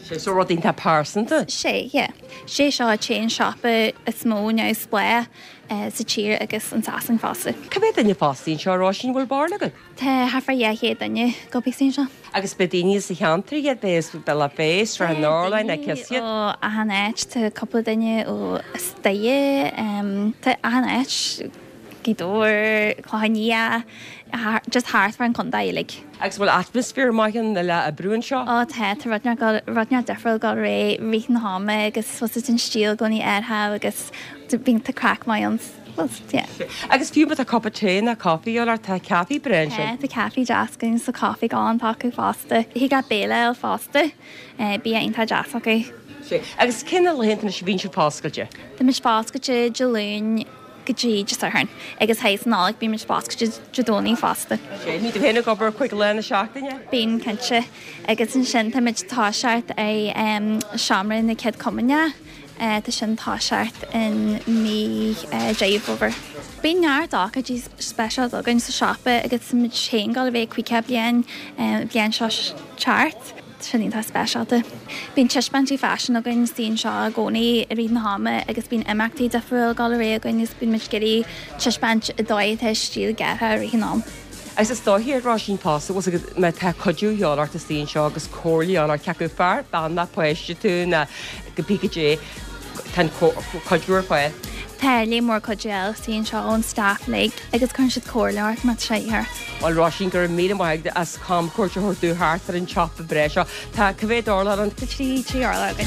sé so rodín tá pásanta? sé, yeah. sé seo chéan siapa is mó ne splé sa tír agus an sasan fásta. Cabé daine fáín seo sin bhfuil bar Tá hafar dhéché daine gopí sin seo. Agus bedíine sa cheantrií a bééis bella bééis ra an nálain na ceisiad ó a hanéit tá coppla daine ó staie Tá a hanéit gidóir chláhaní just háart mar an condaig. Agus bhfuil atmosfér maithan le a brún seo? Á tá rudne defriil go ré rian háme agus fu an stíl goní airtha agus bín tá crack mai ans. Agus fiú a coppaté na coffee ar tá caí brein sin? Tá caí jaascin sa coffee gáin pacu fásta. Hí ga béle al fásta bí onanta jazz acu. Agus cinna lehénta na se bhín se páscailte? Tá mis páscailte deún gotí just arn. Agus hééis náleg bí mis páscailte jadóí fásta. Ní héna gobar chuig lena seachtaine? Bín cinse agus an sin tá mid táseart é seaamra na céad comine. Tá sin táseart in mí déomhóver. Bíon neart ácha dí speisial agan sa seapa agus mid sé gáil bhéh cuiice blian blian seo teart sin tá speisialta. Bín tiisbantí fashion agan tíon seo gcónaí a ríon háma agus bín imachtaí defriúil gáil ré agan is bín mid gurí tiisbant a dóithe stíl getha a rihinám. Agus is dóhíarrá sin pás was me te codú heáart a tíon seo agus cóirlíán ar ceú fear banna poiste tú na go picadé tan codúir foiil. Tá lé mór codéil síon seo ón staff le agus chun siad cóirleart mat séar. Bhil rásin gur mí maigde as com cuairte thuú háart ar an chop a bre seo Tá cohé dála an trí tríála agan.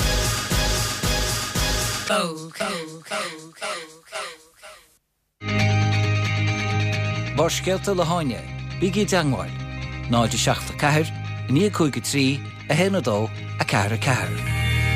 Bar scealta le háine, bíí deangáil, náidir seachta ceair, ní chuige trí a héanadó a ceair a ceair.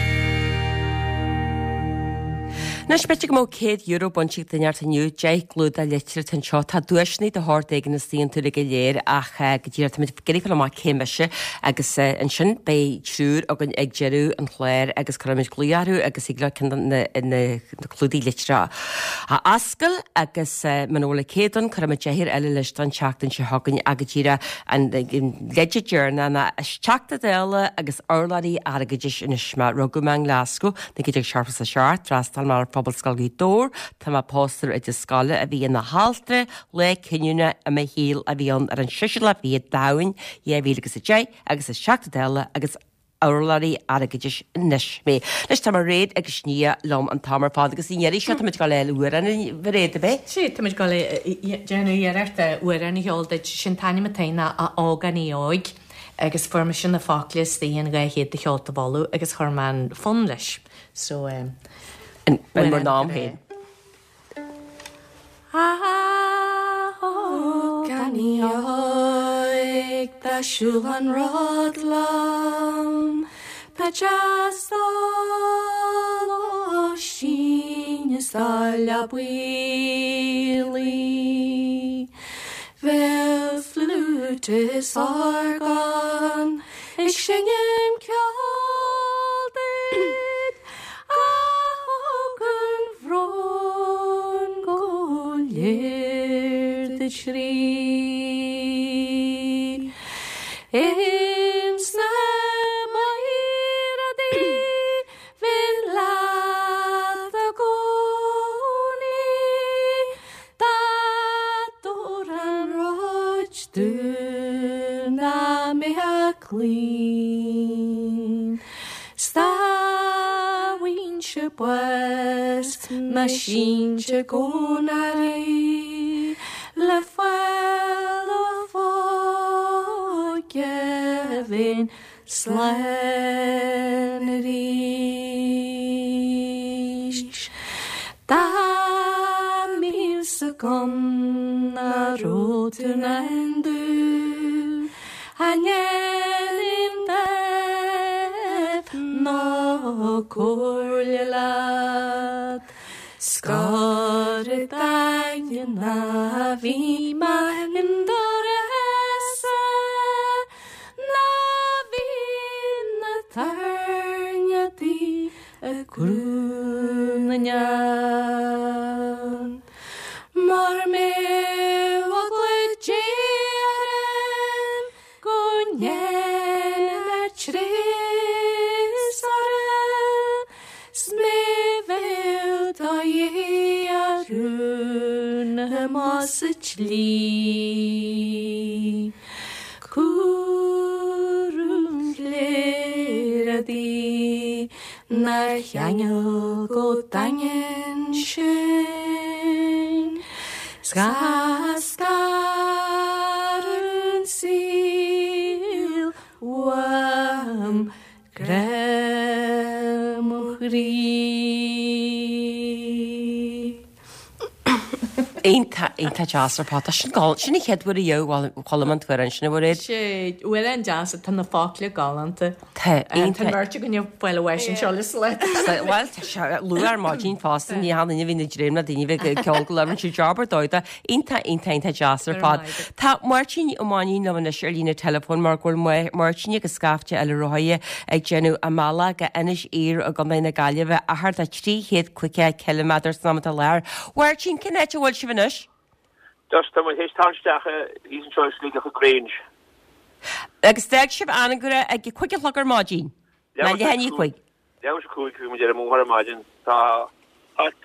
Na spete go mó céad euro bontíigh daart aniu de glúd a letir an seo tá dúisnaí de háir ag na stíon tú le go léir ach go dtíir geífa má céimeise agus an sin bé trúr a ag jeú an chléir agus chuid glúarú agus ag le na clúdaí litrá. Tá ascail agus manóla céan chu me déhir eile leis an teachtain se hagann agatíra an leidir dearna na teachta déile agus orlaí agadidir in isma rugumang Glasgow na idir searpas a seart drastal mar pobl scailgaí dór, tá má póstar a de scala a bhí na háaltra le cinúne a mé híal a bhíon ar an siisi le bhí dain é bhí agus a dé agus a seachta déile agus álaí agadidir níis mé. Leis tá mar réad agus ní lom an tamar fád agus íéirí se tá go le uair an bhréad a bheith? Sí, tá go déanúarta uair an heoldaid sin taine taine a ágan í óig agus forma sin na fáclis daon ga héad de cheolta bhú agus chumán fun leis. So En ben mar naam heen. Gan i oig da siúl an rodlam pa just o sin is alla bwili fel flutus organ ik syngem kjaldid de shri in samairadi villa the goni ta toran roch du na me a clean sta win west machine gonari le fellow forgiving slanerish da musikum na roten endu anyelim def no korlelat skare dagen na vi mahindorese na vinna tarnyati grunyan marme waglejeren gonyen chre slí Cúrún léiradí nar cheangeal go dain sin Ska scarn síl wam gremuchrí. Einta einta jazzar pata sin gal sin cheadhfu a dheoh cholamant fuan sinna bhfuil éid. sé bhfuil an jazz tan na fácla galanta. Tá Tá marte go bhfuil bhhain seolas le. Bhil luar má dín fástan ní hána bhína dréimna daine bheith ceolglamann siú jobbar dóida inta inta inta jazzar pad. Tá martín ammáí nóna seirlína telefón mar ghfuil martíine go scafte eile roihe ag genú a mala go inis ír a go na gaiileh a thart a tríhéad cuice kilometr samata leir. Martín cinnéte bhfuil si bhanis? Dus dan moet hij staansteach is een choice league of Grange. Agus steag sib anna gura ag cuice lagar mágin. Na le henní chuig. Ja, was cool, ik moet je er mogen imagine. Ta at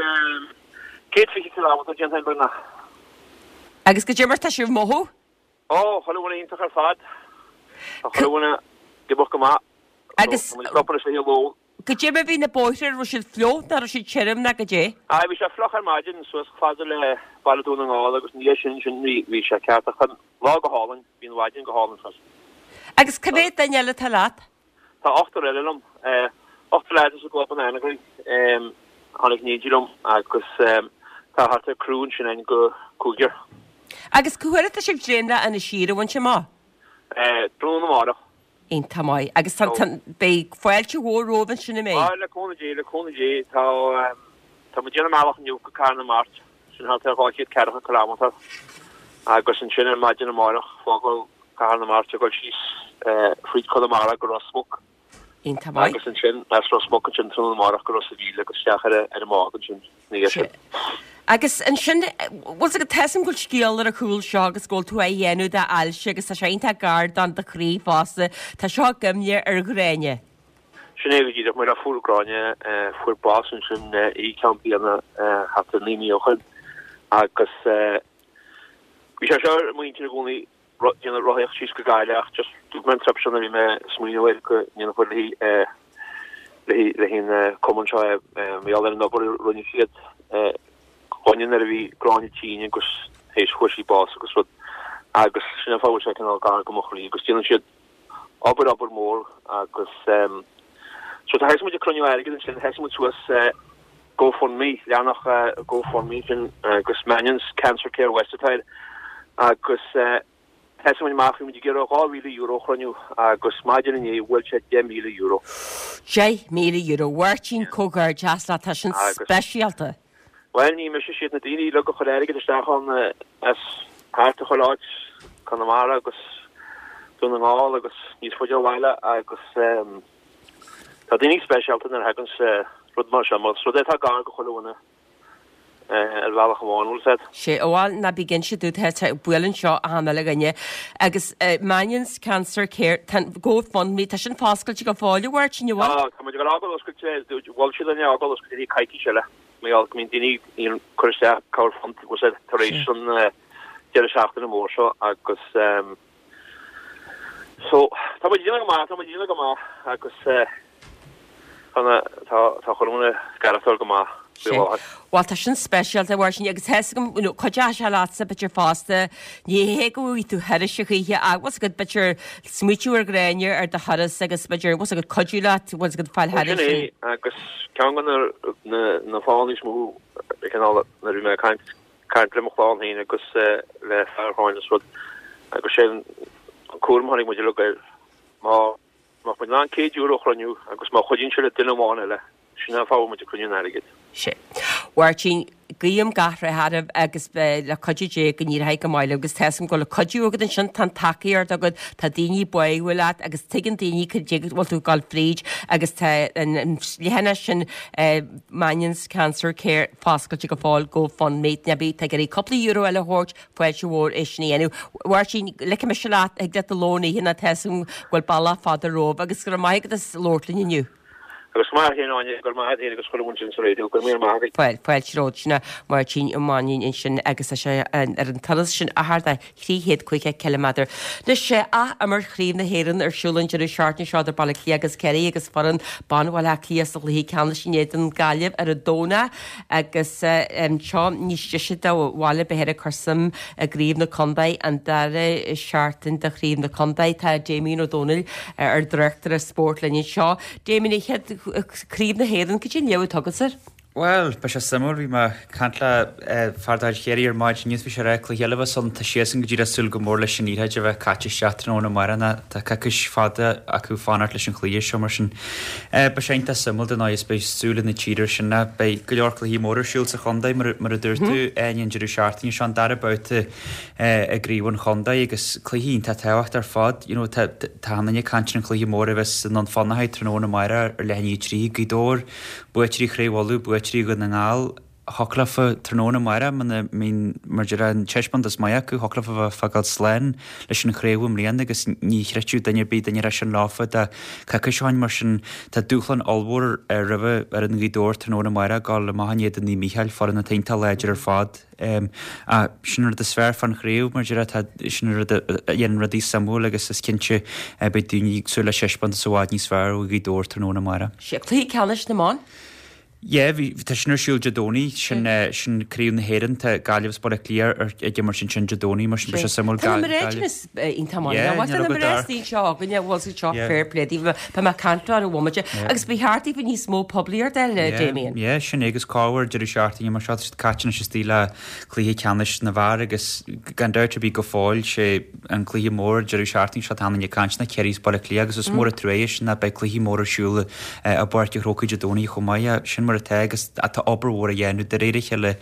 Kate fi kilometer gen hen bana. Agus go jimmer ta sib mohu? Oh, hallo wona in takar fad. Hallo wona gebok ma. Agus proper is heel low. Go jimmer bhí na bóithir ru si flot na ru si chim na go dé? Ah, vi sé floch imagine so fadel balún an á agus ní sin sin vi sé ceart chun lá go hálan hín waidin go hálan fas. Agus cabé daile talát? Tá ochtar eilem eh ochtar leid is go an enagri um hannig nídírum agus um tá hart a crún sin ein go cúgur. Agus cuair a sib dréna an síre bhain se má? Eh brún amach. Ein tamáid agus tan be foiilte hóróhann sinna mé. Ah le cóna dé le cóna dé tá tá mu déna máach an go carna mát sin hat ar gáid cecha kilometr agus an sin maidin amach fáil carna mát go síos fríd chomara go rosmok. Ein tamáid agus an sin as rosmok sin trú amach go ros a víle agus steachar ar má sin ní sin. Agus an sin was go tesim goil scíal ar a cool seo agus ggóil tú a dhéanú de ailse agus tá sénta gard an de chrí fásta tá seo gimne ar gréine. Sinné dí mar a fúráine fuair basan sin í campíanna hat an lííochan agus bhí sé seo muinte gúnaí dhéanana roiíocht síos go gaiileach just dúmen trepsena bhí me smíhfuil go dhéanana chuir hí le hín common seo mé an nó runni fiad Onin er vi grani tíine gus héis chuí bas agus rud agus sinna fá se an gar gomochlí agus tí si aber aber mór agus so heis mu cronne aige sin he mu was go for mí leannach go for mí fin gus Manions Cancer Care Westteil agus he maach mu ge á mí euro chroniu agus maidin in bhfuil se de mí euro. sé mí euro Wartín cogar jazzla tá sin speisialta. Well ní me si na daine le go choléige destechan as háte choláit Connemara agus dún an á agus níos foiide bhile agus tá daine speisialta ar hagans rud mar sem so dé tá gar go choúna ar bhela gomáinúil sé. sé óháil na bigin si dút builann seo a hána le ganne agus Manions Cancer Care GoFundMe tá sin fáscail go fáile bhhair sin bhil? Tá go ágal oscuil bhil si an ágal oscuil caiici seile. Me al min dini in chuiste cá fan was taréis an deachtain na mór seo agus so tá dina má tá dina go má agus tá chuna garaftar go má. Well tá sin speisial a bhhair sin agus he gom chuide se lása betir fásta ní goí tú heiri se chuíthe agus go betir smuitiúar gréine ar de haras agus beidir was go codúla was go fáil heir agus cean gan na fáis mú na ru me kaint kaint leachán híine agus le fearháin rud agus sé cuamánig mu le má má mu ná céúú chroniu agus má chodín se le duineháine le sinna fá mu cruún aige. sé. Wartín Guím gahra hadh agus le codidé go ní haig go maiile agus team go le codú agad an sin tan takeíart agad tá daoine buhfuile agus tuigen daoine chu bhil tú gáil fríd agus lehanana sin Manions Cancer Care fáscailte go fáil go fan méid nebí te gur í coppla euro eile hát foiil se bhór is snéanú. Wartín le me se leat ag de lónaí hinna team bhfuil balla fád róh agus gur maigad is lóirlinn inniu. agus mar hin gur ma agus choún sin réú gur mé mag. Fuil fuilróna mar tí ammáin in sin agus ar an tal sin athda chríhéad chuige kilometr. Na sé a amar chríomh na héann arsúlann de seaartna seo ar bailí agus ceí agus faran banhil lías a lí ceanna sinnéad an galibh ar a dóna agus seo níos si bháile behéir chusam a gríomh na condaid an dare seaartain de chríomh na condaid tá Jamie O'Donnell ar director a sportlinn seo. Jamie chéad críomh na héann go sin leabh tugad sir? Well, be sé samúr bhí mar cantla fardáid chéirí ar maid níos bhí sé ré chluhéalah san tá séasan go ddíra sul go mór leis sin níide bheith caite seaachtaróna marna tá cacus fada acu fáart leis an chlíé seo mar sin. Ba sénta samúl den áis be súla na tíidir sinna be go leor chluí mór siúil sa chondaid mar a dúirtú aon deidir seaarttain seán dar abáte a gríomhann chondaid agus chluhín tá tehacht ar fád tána cantin an chluí mór a bheits an fannaid tróna mara ar leí trí gidór buitrí chréhú bu trí go na ngáil hoclafa tróna mara man mar an teispan as mai acu hoclafa fagad sléin leis sin chréhúm líana agus níreú daine bí daine sin láfa de cacaáin mar sin tá dúchlan allhór ar rih ar an gdóir tróna mara gáil le maihéad an ní Michael far na taonnta léidir ar fád a sin de sfr fan chréú mar sin dhéan radí samú agus is cinse be dúní súla seispan sáid ní sfr ó gdóir tróna mara. sé clí ceannis na máin? Jé, bhí tá sinnar siúil Jadóní sin sin críomh na héann tá gáilehs bod a clíar ar ag mar sin sin Jadóní mar sin be samú réitnas intamáí seo gnne bhil seo fairpléí pe mar cantar a bhmaide agus bhí háartí bh ní smó poblíar de le Damien. Jé, sin agus cáhar deidir seaarttain mar seo caitena sé stíle clíthe ceannis na bhar agus gan deirte bí go fáil sé an clíthe mór deidir seaarttain se tána canna ceirís bod a clí agus is mór a trééis na be clíthe mór siúla a buirte chrócaí Jadóní chomáide sin mar tegus a tá oberhór a dhéanú de réidir le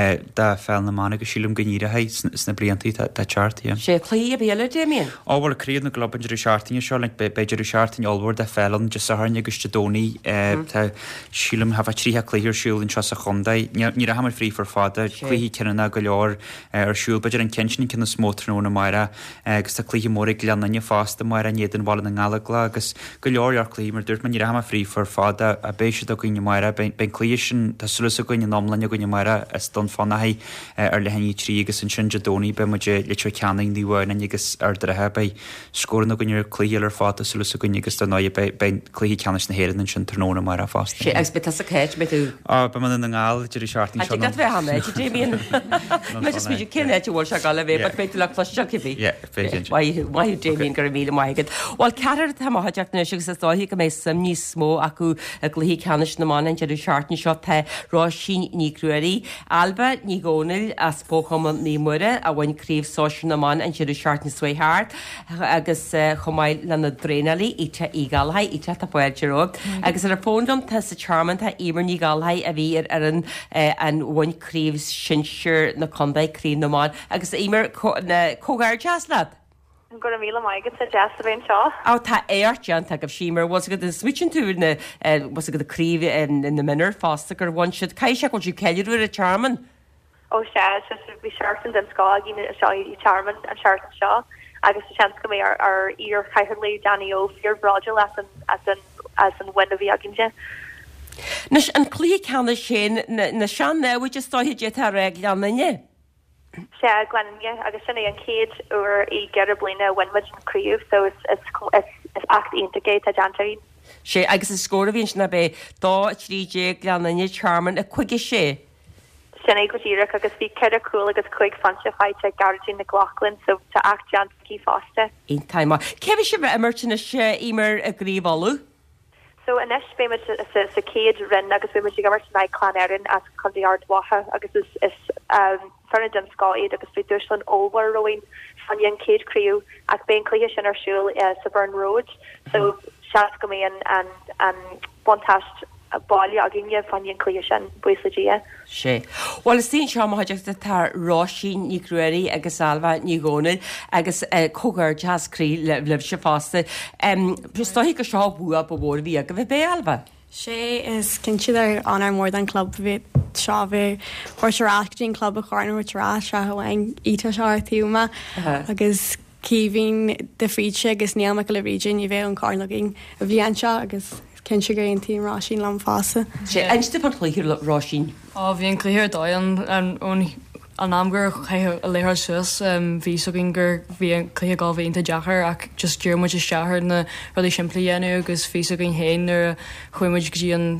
de fel na mána go síúm gníirethe sna blianttaí tá chartí. sé clí a bhéile Damien? Ábhar críad na globban idir seaarttain seo le beidir seaarttain allhór de fellan de saharne agus Jadóní tá síúm hafa tríthe cléir siúlann se a chondaid ní a hamar frí for fada chuhí ceanna go leor ar siúil beidir an cenin cinna smótróna mara agus tá clíthe mór gleanna fásta mar a néad an bhla na ngála agus go leor ar clí mar dúirt man ní hama frí for fada a béisi do goine mara ben clíisisin tá sulas a goine nómlainne goine mara is don fannaí ar le hení trí agus an sin Jadóní be muidir le ceanning níhhain agus ar drethe bei scóran a goine clíal ar fád a sulas a goine agus don ná ben clí ceannis na héan an sin tróna mar a fásta. sé agus be a céit be tú? Á be man na ngáil idir seaarttain seo. Gat bheith haméid Damien. Me is muidir cinnéte bhil se gal bhéh be tú le chluisteachhí. Waithú Damien gur míle maigad. Bháil cear tá haideach na agus dáí go méid sam níos smó acu a gluhí ceannis na mána idir seaarttain seo the rá sin ní cruirí Alba ní O'Donnell a spóchom ní mure a bhain críomh sóisiú naán an siad seaartna Suaithart agus chomáid lena drénalí ite ígalhaid ite tá builteró agus ar a fóndom tá sa charman tá imar ní galhaid a bhí ar an an bhain críomh sinseir na condaid críomh naán agus imar cógáir jazz leat. Go a míle maigad sa jazz bhain seo. Á tá éarttean tá go símar was go den switchin túna was go críomh in na minar fásta gur bhain siad caiise go dú ceúir a charman. Ó se bhí seaartan den scá gin seo í charman an seaartan seo agus sean go mé ar ír caihanlí Danny ó fear braidil as an as an as an win a bhí aginse. Nes an clí ceanna sin na sean nehaid just stáid dé a reg leannaine. Se glenine agus sinna an céad uair i gear blina winmuid an críomh, so it's it's it's it's act integrate a jantarí. sé agus is scóra bhíon sinna bé dá tríé leannaine charman a chuige sé. Sinna go tíire agus bhí cead a cool agus chuig fanse fáite gartín na Glachlin so tá act jantaí fásta. Ein taimá. Cebh sé bheith imirtainna sé imar a gríomháú? So in inis bé sa céad rin agus bé muidir gamar na clan as chundí ardwatha agus is is um ferna den Scotland agus fi dúslan óhar roin fan an céad críú ag ben clíhe sin arsúil sa Burn Road so seaas go mé an an an bontáist bailí a ginne fan an clíhe sin buisadí. sé. Well is tíon seá haideachta tá rásín ní cruirí agus Alba ní O'Donnell agus cógar jazzrí le se fásta. Pristáí go seo bua go bhór bhí a go bheith bé Alba. sé is cinntiad an ar mór an club bhí seo bhí chuirrátín club a chuirrá se bhhain ita seirtíúma agus cíhín de fríte agus neamach le region i bheith an carnagin a bhí anseo agus cin si gaon tí rá sin lam fása. sé einste pan chluúir rá sin. Á bhíon chluúir dá an ón an amgur a léir suas bhí so gin gur bhí an clé gáil bhíonnta dechar ach just dúr muid steair na rudí siimplahéanú agus fi a gin héin ar chuimiid gotí an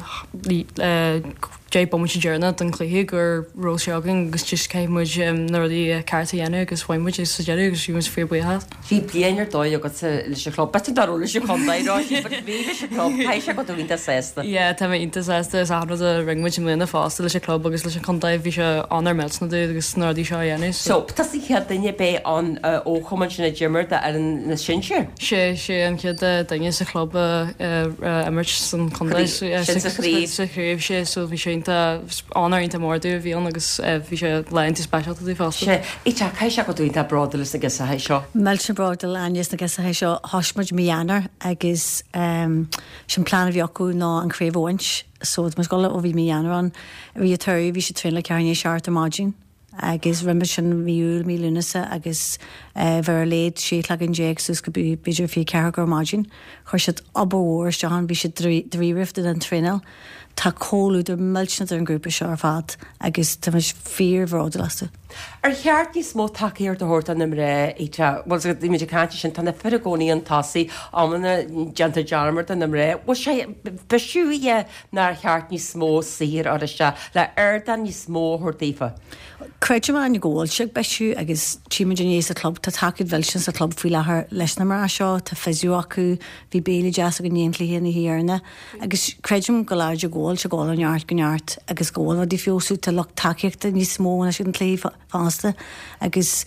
dé bomid dearna an cléí gur róseágan agus just céimmuid na rudí cartahéanú agus bhaimmuid is deú agus dúmas fé buíthe. Bhí blianaar dó agus leis chlop be darú leis chundaírá bhí se go dúnta sésta. Ié tá inta sésta is ára a ringmuid mlína fásta leis club agus leis chundaid bhí se anar me na dú agus snardí seo dhéanú. So tá í chead daine bé an ó chuman sinna Jimmar ar an na sinseir? sé sé an chead daine sa club immert san chundaid saríomh sé so bhí sé anarínta mórú bhíon agus bhí sé leonnta speisialta dí fásta. sé í te cai se go dúnta brádal is a gus a seo. Mel se brádal aníos na gus a seo thoismuid míanaar agus sin plán bhíoú ná an créomhhaint so mas gola ó bhí míanaar an bhí a tuirí bhí sé trinla cearní seart a mágin. agus rimbe sin míúil mí lunasa agus bhar léad sé le an déag sus go beidir fé cear gur mágin, chuir siad abhór Seán bhí si drírimhta an trinal, tá cóúidir millsna ar an grúpa seo ar fad agus tá fír bhráda lasta. Ar cheart ní smó takeíar do hort an ré imiidir caiinte sin tanna fergóí an tasaí amna gentar jarmar an ré, bh sé beisiúige nar cheart ní smó sir áiste le airdan ní smó thirtaífa. Creidte an ggóil seag beisiú agus tíimenééis a club tá takeid bhilsin sa club fao lethir leis na mar seo tá feú acu bhí béla deas a go néonlaíhéanana hiarna agus creidem go láidir ggóil se gáil anart goneart agus ggóil a dí fiosú tá le takeíochtta ní smóna sin lí fásta agus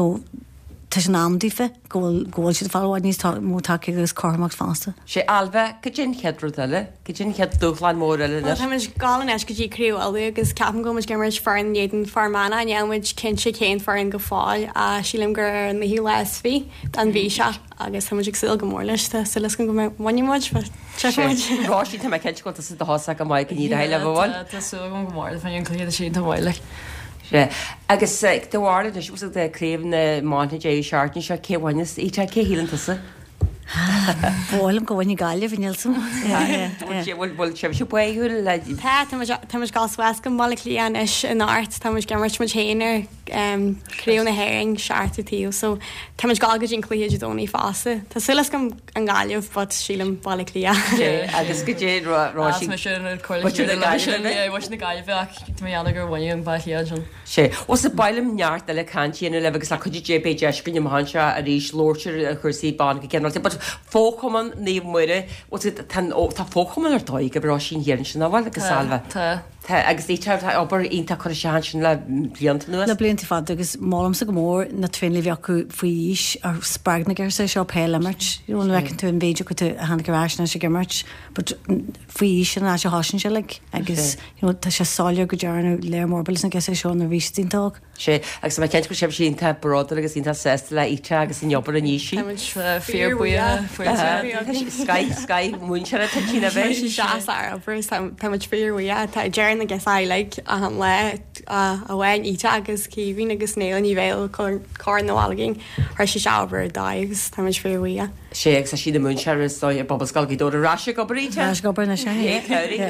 tá an amdífe ggóil si fáháid níos mó take agus cormach fásta. sé albheith go dgin cheadú eile, go dgin chead dúchláin mór eile. Táid gálan eis go dtí críú alú agus ceapan go gimid farin éan farmana an nemuid cin sé céin farin go fáil a sílim gur na hí leisví an bhí se agus muidir sil go mór leis sa leis go maiimiid rásí tá ceint go sa hása go maiid ní heile bháil. Tású go mór fan chuiad sin bhile. agus dohhaile is ús deréomh na mána dé seaartní se céhhaine í te cé hílantasa. Bhlam go bhainnig gáile bhíilsom bhfuil se se buú le Táis gáhas go mala líán is an áirt táis gamirt mu chéanaar críú na héing seaartú tíú, so táis gága sin clíidir dóí fása. Tá sulas go an gáileh bud sílam bala líá. agus go dé na gaiileh méanana gur bhaine an bailíán. sé os a bailm neart le cantíanana le agus le chudí dé bé deiscin amhanse a ríéis lóirtir a chusaí ban go ceanna fóchaman ní muire tá fóchaman ar dóid go brá sin héann sin bhil agus salva. agus ítear obair ínta chu sean sin le blianta nu. Le blianta fad agus málam sa go mór na trinla bhí acu faoís ar spagna gur sé seo pélamart, Iún recinn tú an béidir go tú a hena goráisna sé gimmart, but faoís sin a se hásin se le agus tá sé sáir go dearnú le mórbail na gus seo na bhístíntá. sé agus sa ceint go sib sínta brada agus ínta sésta le ite agus in jobar a níisi. Fíor bu Sky Sky múnsear a tína bheith táid fíorha tá dearna gus le a an le a bhhain ite agus cíhín agus néil ní bhéil cá nóhagin ar sé seabar dagus táid fíorha. sé sa si de múnsear is a Bobbascal dó aráise go bríte go na sé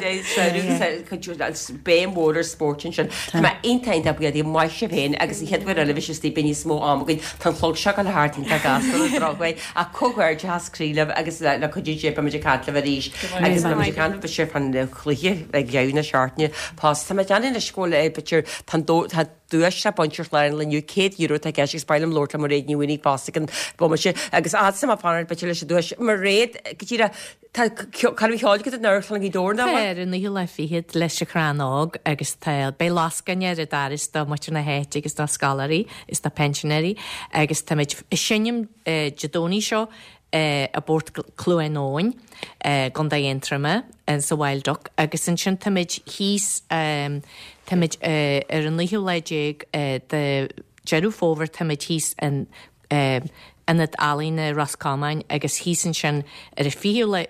béim bór sportin sin. Tá intaint a buad í mai se féin agus i headhar eile vis tí bení smó amgain tan chlog se a háting a gasráid a cohhair deascríileh agus le chudí sé meidir catla a ríis agus can be sé fan chluiche ag geanna seaartne pás tá deanna na scóla é betir tan dúis se buntir lein leniu cé dúró a geis spáilm Lord mar réad níhaí pásagan bo se agus á sam fan be lei dúis mar réad gotíra chuáil go nuirlan í dóna ar in hí le fihiad leis se chránág agus tail bé lascanne a daris do muir na héit agus tá scalarí is tá pensionary agus táid sinnim jedóní seo a bord clúanóin gan dahéintrame an sa bhildoch agus in sin táid híos táid ar an líhiú leidéag de jeú fóver táid híos an inad alína Roscomáin agus hísan sin ar a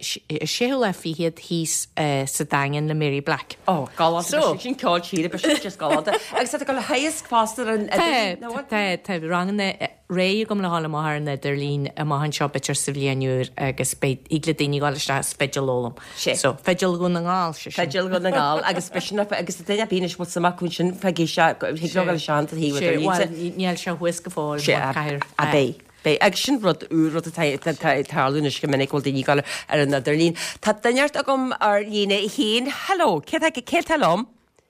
séú le fihiad hís sa dain le Mary Black. Ó gal sin ceáil siad be just gáda. Agus go le héas fástar an Tá rangna ré gom le hála máthar na Idirlín a maihan seo bitir sa bblianúr agus igla daoine gáiliste feidirlólam. So feidir go na gáil se feidir go na gáil agus speisina agus daine bíine mu samachún sin feigi hiáil seanta hí níl se huis go fáil ceir a bé. Bei ag sin rud úr talúna go minic bhil daoine gáil ar an Idirlín. Tá daineart a gom ar lína hén Halló, ce cé talm?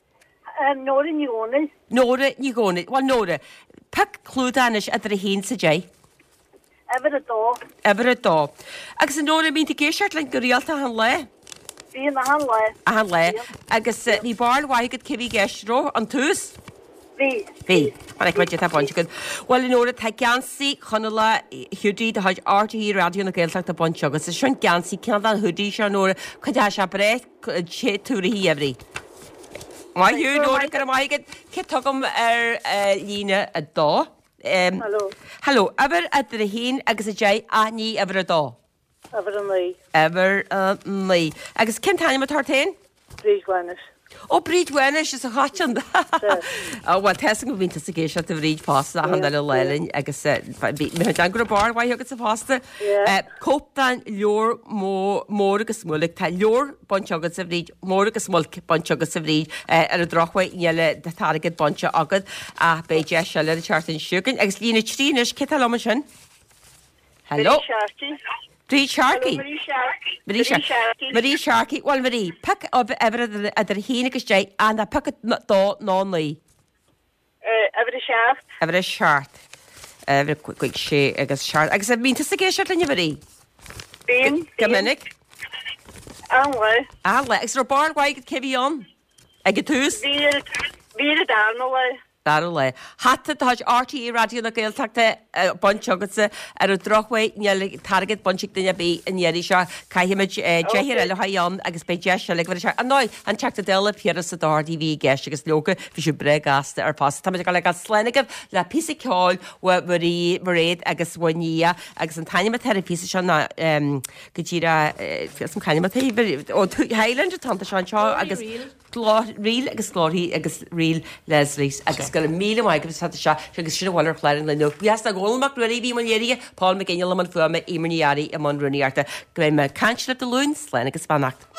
Nóra níóna. Nóra níóna, bhil nóra. Pe clúdanis a a hén sa dé? Ever a dó. Ever a dó. Agus an nóra mínta géisiart le go réalta an le? Bhí na han le. A han le. Agus ní bar waigad cibhí geisró an tús? Bhí. Bhí. Anna chuide tá bonte go. Well in nóra tá geansaí chuna le hiúdí a haid R T E radio na Gaeltacht a bonte agus is sin geansaí cean an hudí se nóra chudá se bre sé túra hí ebrí. Má hiú nóra go maigad ce tugam ar lína a dó. Halló. Halló, ever a a hén agus a dé a ní ever a dó. Ever a mí. Ever a mí. Agus cin taine a tartain? Brídhhanis. Ó brídhhanis is a háan. Bhil te go bhínta sa géisio a bhríd fásta a le leilinn agus an gur bar bhaid agus sa fásta. Cóptain leor mór agus smúlaigh tá leor bonte agad sa bhríd mór agus smúl bonte agus sa bhríd ar a drochhaid neile detágad bonte agad a béide se le teartain siúgan agus lína trínis ce tal sin? Halló? Brí Sharky. Brí Sharky. Brí Sharky. Well, Marie, pick up ever at the Heenicus J and a picket dot non Lee. Ever a shaft. Ever a shart. Ever quick quick she agus shart. I said mean to say shart in your Marie. Bean. Dominic. Anle. Anle. Is there a bar why you could kivvy on? I get twos. Beer. Beer down the way. Le. Hatta táid R T E radio na Gaeltachta bonte agatsa ar a drochhaid neal target bonte duine bí in dhéirí seo caiimiid déhir eile haán agus bé de se le bhar se. An náid an teachta déla pear sa dádaí bhí gceist agus leoga bhí siú bre gasta ar pas. Tá go le slenigah le písa ceáil marí réad agus bhaí agus an taine therapí se na go ddíra san caiine ó Highland tanta seán seo agus riil agus glóí agus riil Leslies agus go míle mai go se se agus sin bhil chléir le nu. Bías a ggóach le bhí man éige Paul me géile man fuama immarníarí a man runníarta go mé me canle a lún slein agus fannacht.